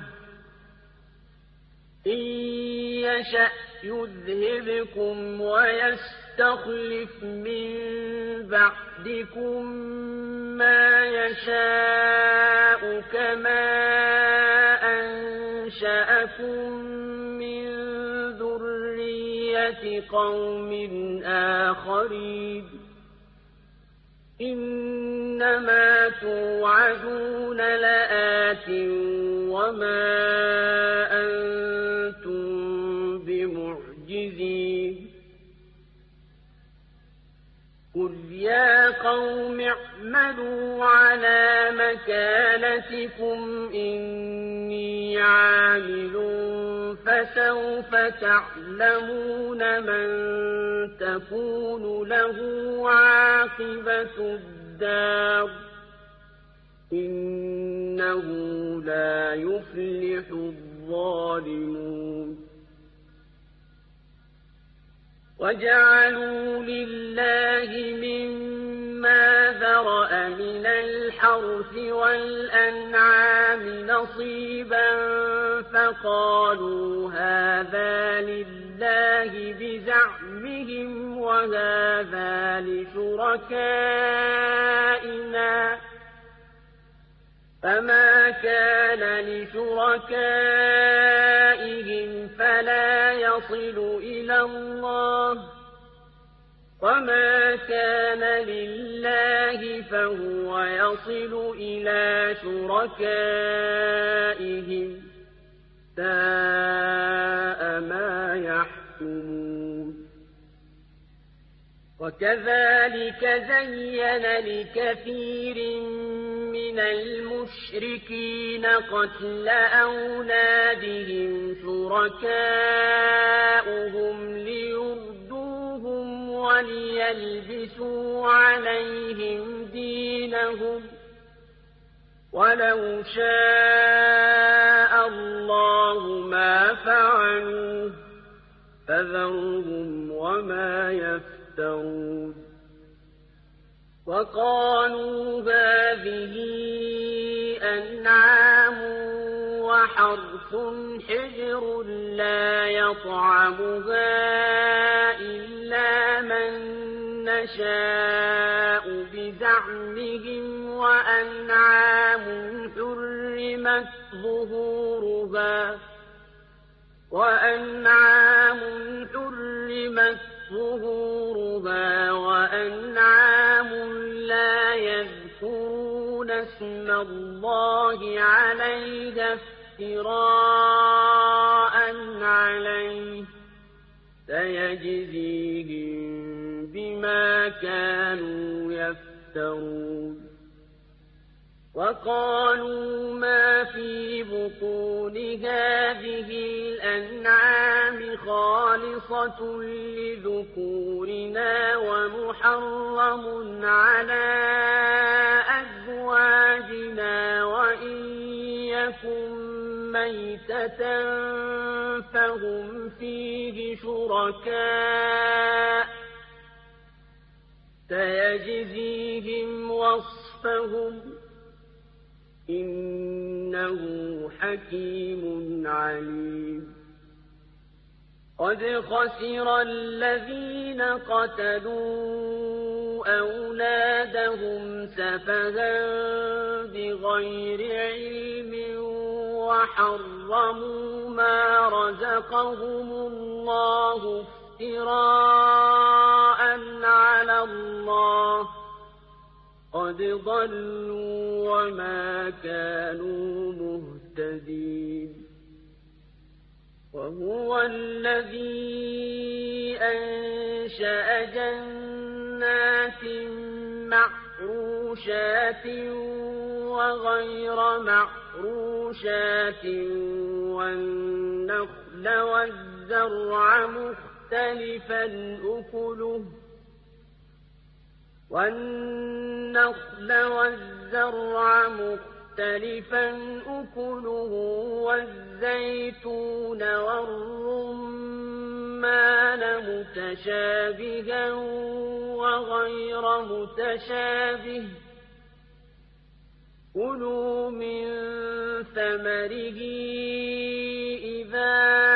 Speaker 1: إن يشأ يذهبكم ويستخلف من بعدكم ما يشاء كما أنشأكم من ذرية قوم آخرين إنما توعدون لآت وما أنتم بمعجزين قل يا قوم اعملوا على مكانتكم إني عامل فسوف تعلمون من تكون له عاقبة الدار إنه لا يفلح الظالمون وجعلوا لله مما ذرأ من الحرث والأنعام نصيبا فقالوا هذا لله بزعمهم وهذا لشركائنا فما كان لشركائهم فلا يصل إلى الله وما كان لله فهو يصل إلى شركائهم ساء ما يحكمون وكذلك زين لكثير من المشركين قتل أولادهم شركاؤهم ليردوهم وليلبسوا عليهم دينهم ولو شاء الله ما فعلوه فذرهم وما يفترون وقالوا هذه أنعام وحرث حجر لا يطعمها إلا من نشاء بزعمهم وأنعام حرمت ظهورها وأنعام حرمت ظهورها وأنعام لا يذكرون اسم الله عليها افتراء عليه سيجزيهم بما كانوا يفترون وقالوا ما في بطون هذه الأنعام خالصة لذكورنا ومحرم على أزواجنا وإن يكن ميتة فهم فيه شركاء سيجزيهم وصفهم إنه حكيم عليم قد خسر الذين قتلوا أولادهم سفها بغير علم وحرموا ما رزقهم الله افتراء على الله قد ضلوا وما كانوا مهتدين وهو الذي أنشأ جنات معروشات وغير معروشات والنخل والزرع مختلفا مختلفا أكله والنخل والزرع مختلفا أكله والزيتون والرمان متشابها وغير متشابه كلوا من ثمره إذا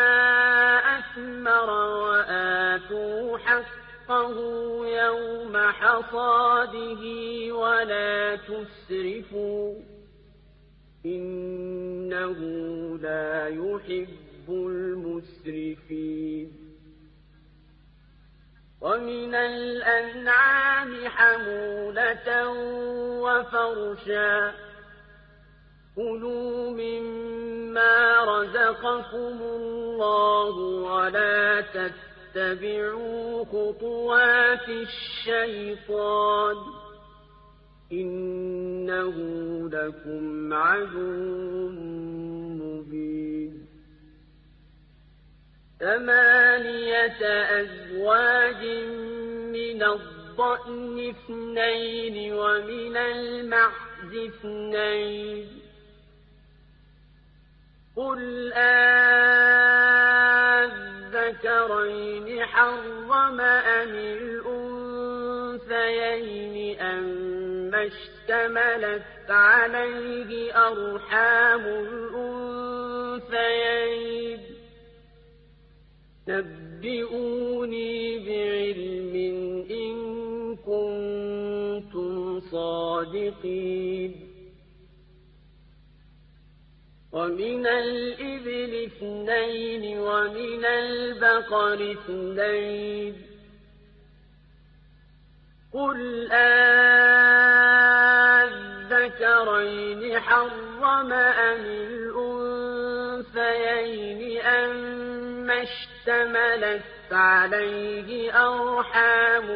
Speaker 1: أثمر وآتوا حقه يوم حصاده ولا تسرفوا إنه لا يحب المسرفين ومن الأنعام حمولة وفرشا كلوا مما رزقكم الله ولا تتبعوا خطوات الشيطان إنه لكم عدو مبين ثمانية أزواج من الضأن اثنين ومن المعز اثنين قل أذكرين حرم أم الأنثيين أما اشتملت عليه أرحام الأنثيين نبئوني بعلم إن كنتم صادقين ومن الإبل اثنين ومن البقر اثنين قل أذكرين حرم أم الأنثيين أما اشتملت عليه أرحام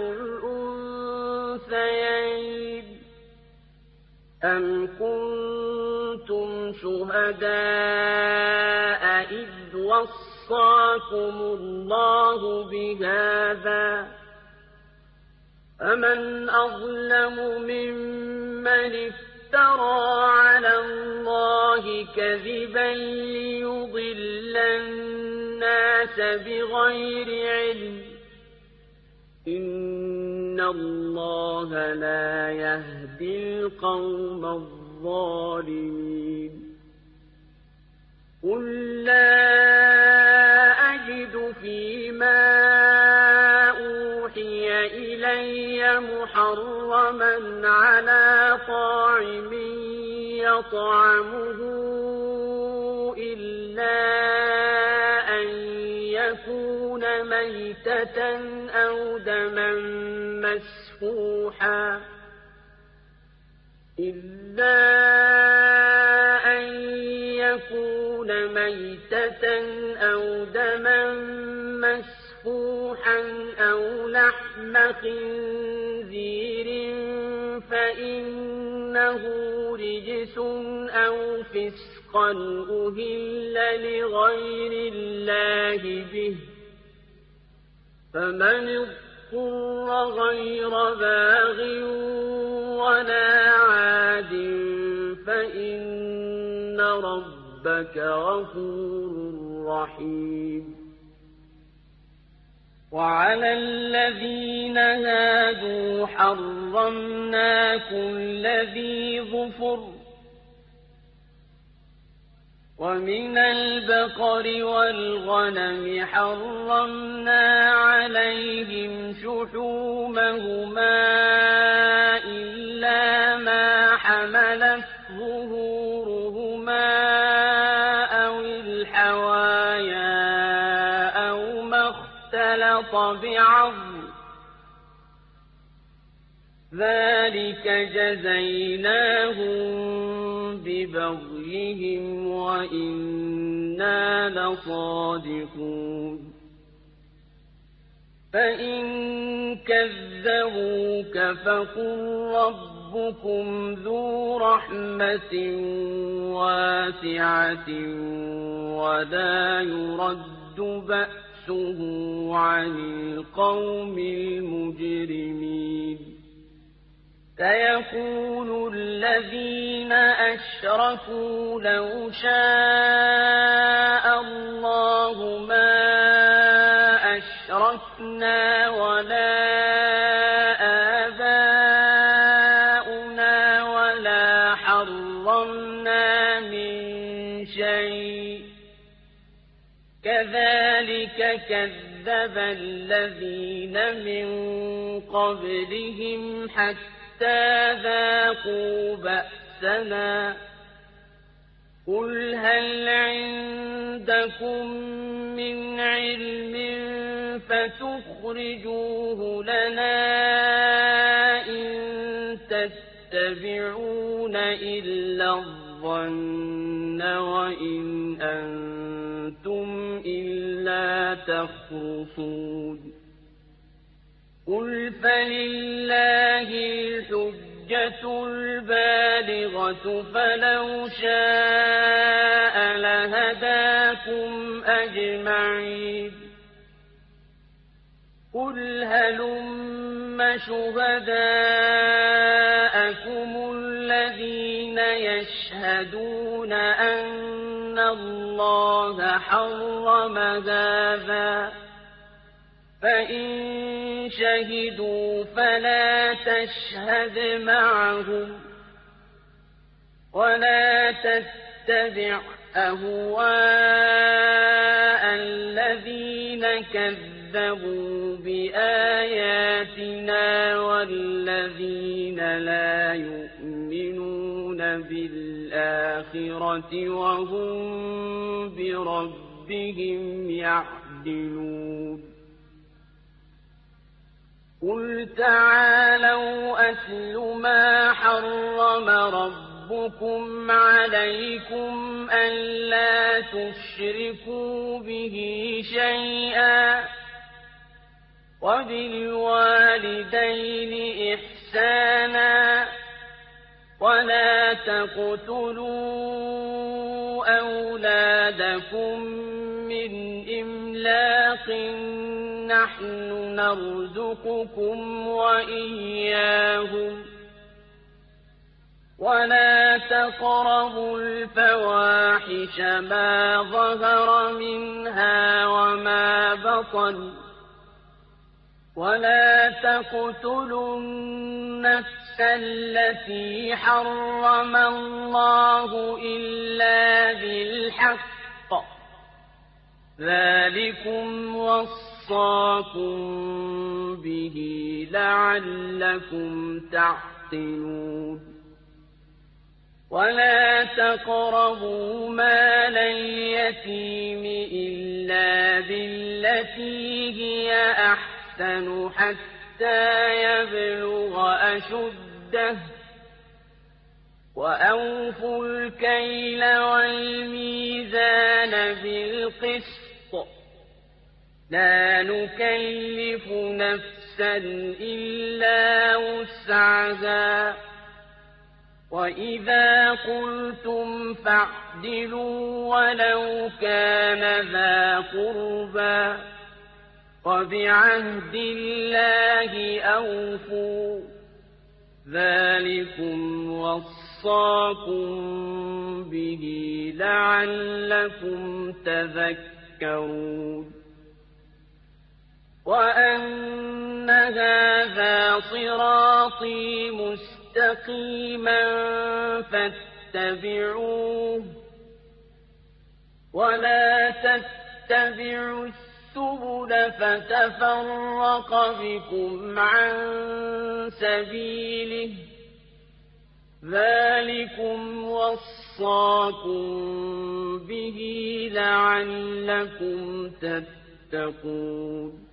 Speaker 1: الأنثيين أم كنتم شهداء إذ وصاكم الله بهذا فمن أظلم ممن افترى على الله كذبا ليضل الناس بغير علم إن الله لا يهدي القوم الظالمين قل لا أجد فيما أوحي إلي محرما على طاعم يطعمه إلا أن يكون ميتة أو دما مسفوحا إلا أن يكون ميتة أو دما مسفوحا أو لحم خنزير فإنه رجس أو فسقا أهل لغير الله به فمن اضطر غير باغ ولا عاد فإن ربك غفور رحيم وعلى الذين هادوا حرمنا كل ذي ظفر ومن البقر والغنم حرمنا عليهم شحومهما إلا ما حملت ظهورهما أو الحوايا أو ما اختلط بعظم ذلك جزيناهم ببغيهم وإنا لصادقون فإن كذبوك فقل ربكم ذو رحمة واسعة ولا يرد بأسه فَاسْأَلْتُهُ عَنِ الْقَوْمِ الْمُجْرِمِينَ سَيَقُولُ الَّذِينَ أَشْرَكُوا لَوْ شَاءَ اللَّهُ مَا أَشْرَكْنَا وَلَا آبَاؤُنَا وَلَا حَرَّمْنَا مِن شَيْءٍ كَذَلِكَ كَذَّبَ الَّذِينَ مِن قَبْلِهِمْ حَتَّىٰ ذَاقُوا بَأْسَنَا قُلْ هَلْ عِندَكُم مِّنْ عِلْمٍ فَتُخْرِجُوهُ لَنَا إِن تَتَّبِعُونَ إِلَّا الظَّنَّ وَإِنْ أَنتُمْ إِلَّا تَخْرُصُونَ قُلْ فَلِلَّهِ الْحُجَّةُ الْبَالِغَةُ فَلَوْ شَاءَ لَهَدَاكُمْ أَجْمَعِينَ قُلْ هَلُمَّ شُهَدَاءَكُمُ الَّذِينَ يَشْهَدُونَ أَنَّ اللَّهَ حَرَّمَ هَٰذَا فَإِن شَهِدُوا فَلَا تَشْهَدْ مَعَهُمْ وَلَا تَتَّبِعْ أَهْوَاءَ الَّذِينَ كَذَّبُوا بِآيَاتِنَا وَالَّذِينَ لَا يُؤْمِنُونَ بِالْآخِرَةِ وَهُم بِرَبِّهِمْ يَعْدِلُونَ قُلْ تَعَالَوْا أَتْلُ مَا حَرَّمَ رَبُّكُمْ عَلَيْكُمْ أَلَّا تُشْرِكُوا بِهِ شَيْئًا وَبِالْوَالِدَيْنِ إِحْسَانًا وَلَا تَقْتُلُوا أَوْلَادَكُم مِّنْ إِمْلَاقٍ نَّحْنُ نَرْزُقُكُمْ وَإِيَّاهُمْ وَلَا تَقْرَبُوا الْفَوَاحِشَ مَا ظَهَرَ مِنْهَا وَمَا بَطَنَ وَلَا تَقْتُلُوا النَّفْسَ الَّتِي حَرَّمَ اللَّهُ إِلَّا بِالْحَقِّ ذَٰلِكُمْ وَصَّاكُم بِهِ لَعَلَّكُمْ تَعْقِلُونَ وَلَا تَقْرَبُوا مَالَ الْيَتِيمِ إِلَّا بِالَّتِي هِيَ أَحْسَنُ حَتَّىٰ يَبْلُغَ أَشُدَّهُ وَأَوْفُوا الْكَيْلَ وَالْمِيزَانَ بِالْقِسْطِ لَا نُكَلِّفُ نَفْسًا إِلَّا وُسْعَهَا وَإِذَا قُلْتُمْ فَاعْدِلُوا وَلَوْ كَانَ ذَا قُرْبَىٰ وَبِعَهْدِ اللَّهِ أَوْفُوا ذَٰلِكُمْ وَصَّاكُم بِهِ لَعَلَّكُمْ تَذَكَّرُونَ وَأَنَّ هَٰذَا صِرَاطِي مُسْتَقِيمًا فَاتَّبِعُوهُ وَلَا تَتَّبِعُوا السُّبُلَ فَتَفَرَّقَ بِكُمْ عَن سَبِيلِهِ ذَٰلِكُمْ وَصَّاكُم بِهِ لَعَلَّكُمْ تَتَّقُونَ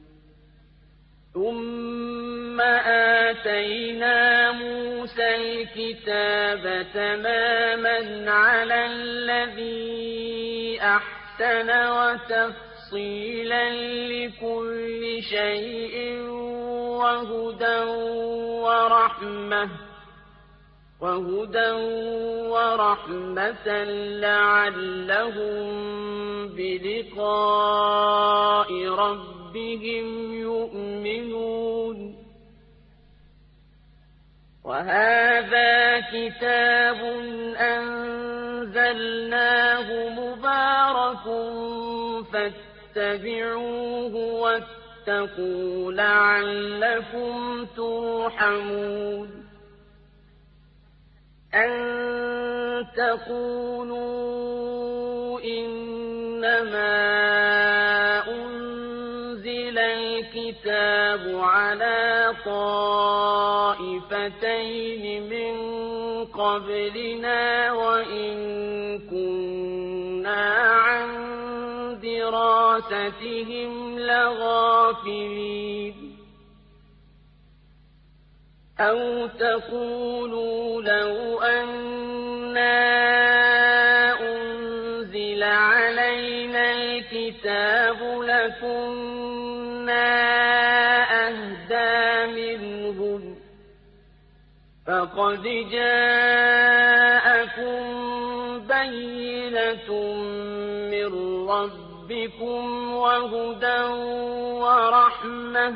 Speaker 1: ثُمَّ آتَيْنَا مُوسَى الْكِتَابَ تَمَامًا عَلَى الَّذِي أَحْسَنَ وَتَفْصِيلًا لِّكُلِّ شَيْءٍ وَهُدًى وَرَحْمَةً وهدى ورحمة لعلهم بلقاء ربهم يؤمنون وهذا كتاب أنزلناه مبارك فاتبعوه واتقوا لعلكم ترحمون أن تقولوا إنما أنزل الكتاب على طائفتين من قبلنا وإن كنا عن دراستهم لغافلين أو تقولوا لو أنا أنزل علينا الكتاب لكنا أهدى منهم فقد جاءكم بينة من ربكم وهدى ورحمة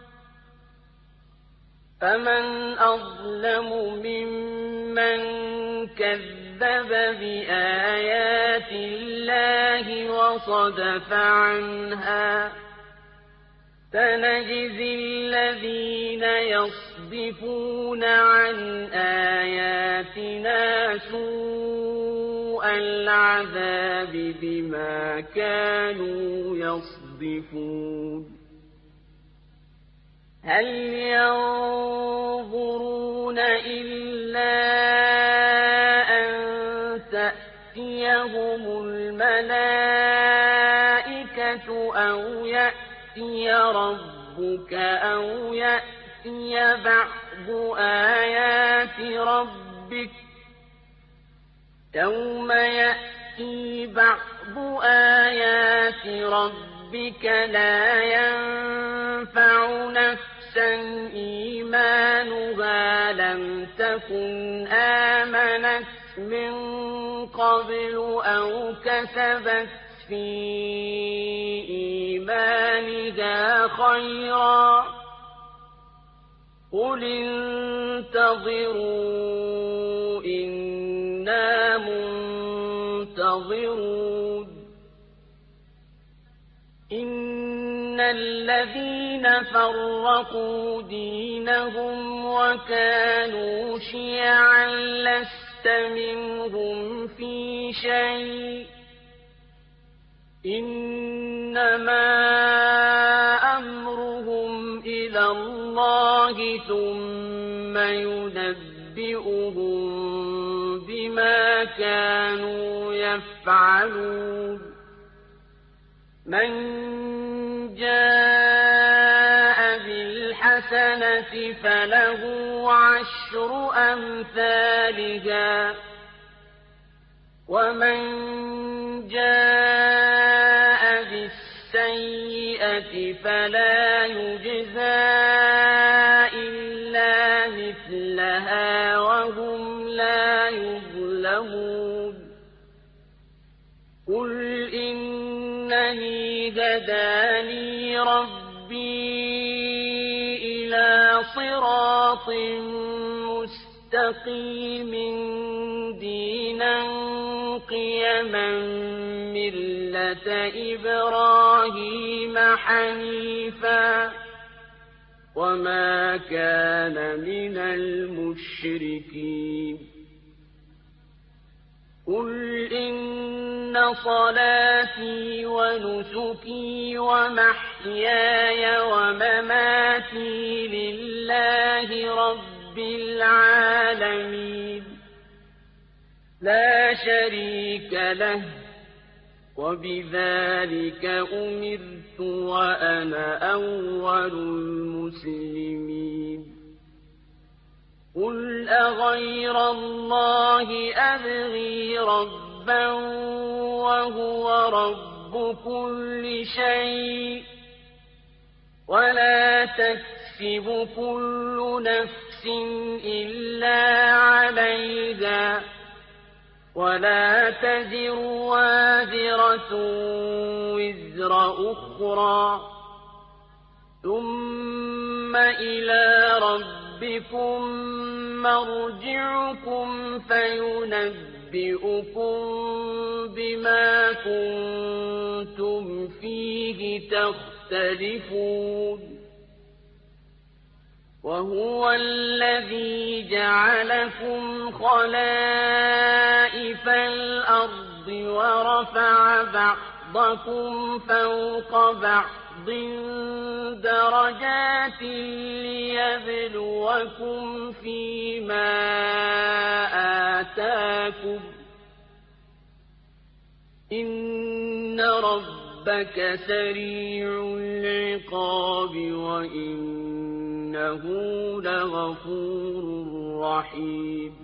Speaker 1: فمن أظلم ممن كذب بآيات الله وصدف عنها سنجزي الذين يصدفون عن آياتنا سوء العذاب بما كانوا يصدفون هل ينظرون إلا أن تأتيهم الملائكة أو يأتي ربك أو يأتي بعض آيات ربك يوم يأتي بعض آيات ربك لا ينفع نفسا إيمانها لم تكن آمنت من قبل أو كسبت في إيمانها خيرا قل انتظروا إنا منتظرون إن الذين فرقوا دينهم وكانوا شيعا لست منهم في شيء إنما أمرهم إلى الله ثم ينبئهم بما كانوا يفعلون من جاء بالحسنة فله عشر أمثالها ومن جاء بالسيئة فلا يجزى إلا مثلها وهم لا يظلمون قل إنني هداني ربي إلى صراط مستقيم دينا قيما ملة إبراهيم حنيفا وما كان من المشركين قل إن صلاتي ونسكي ومحياي ومماتي لله رب العالمين لا شريك له وبذلك أمرت وأنا أول المسلمين قل أغير الله أبغي ربا وهو رب كل شيء ولا تكسب كل نفس إلا عليه ولا تزر وازرة وزر أخرى ثم إلى ربكم مرجعكم فينبئكم بما كنتم فيه تختلفون وهو الذي جعلكم خلائف الأرض ورفع بعضكم فوق بعض درجات ليبلوكم فيما آتاكم إن ربك سريع العقاب وإنه لغفور رحيم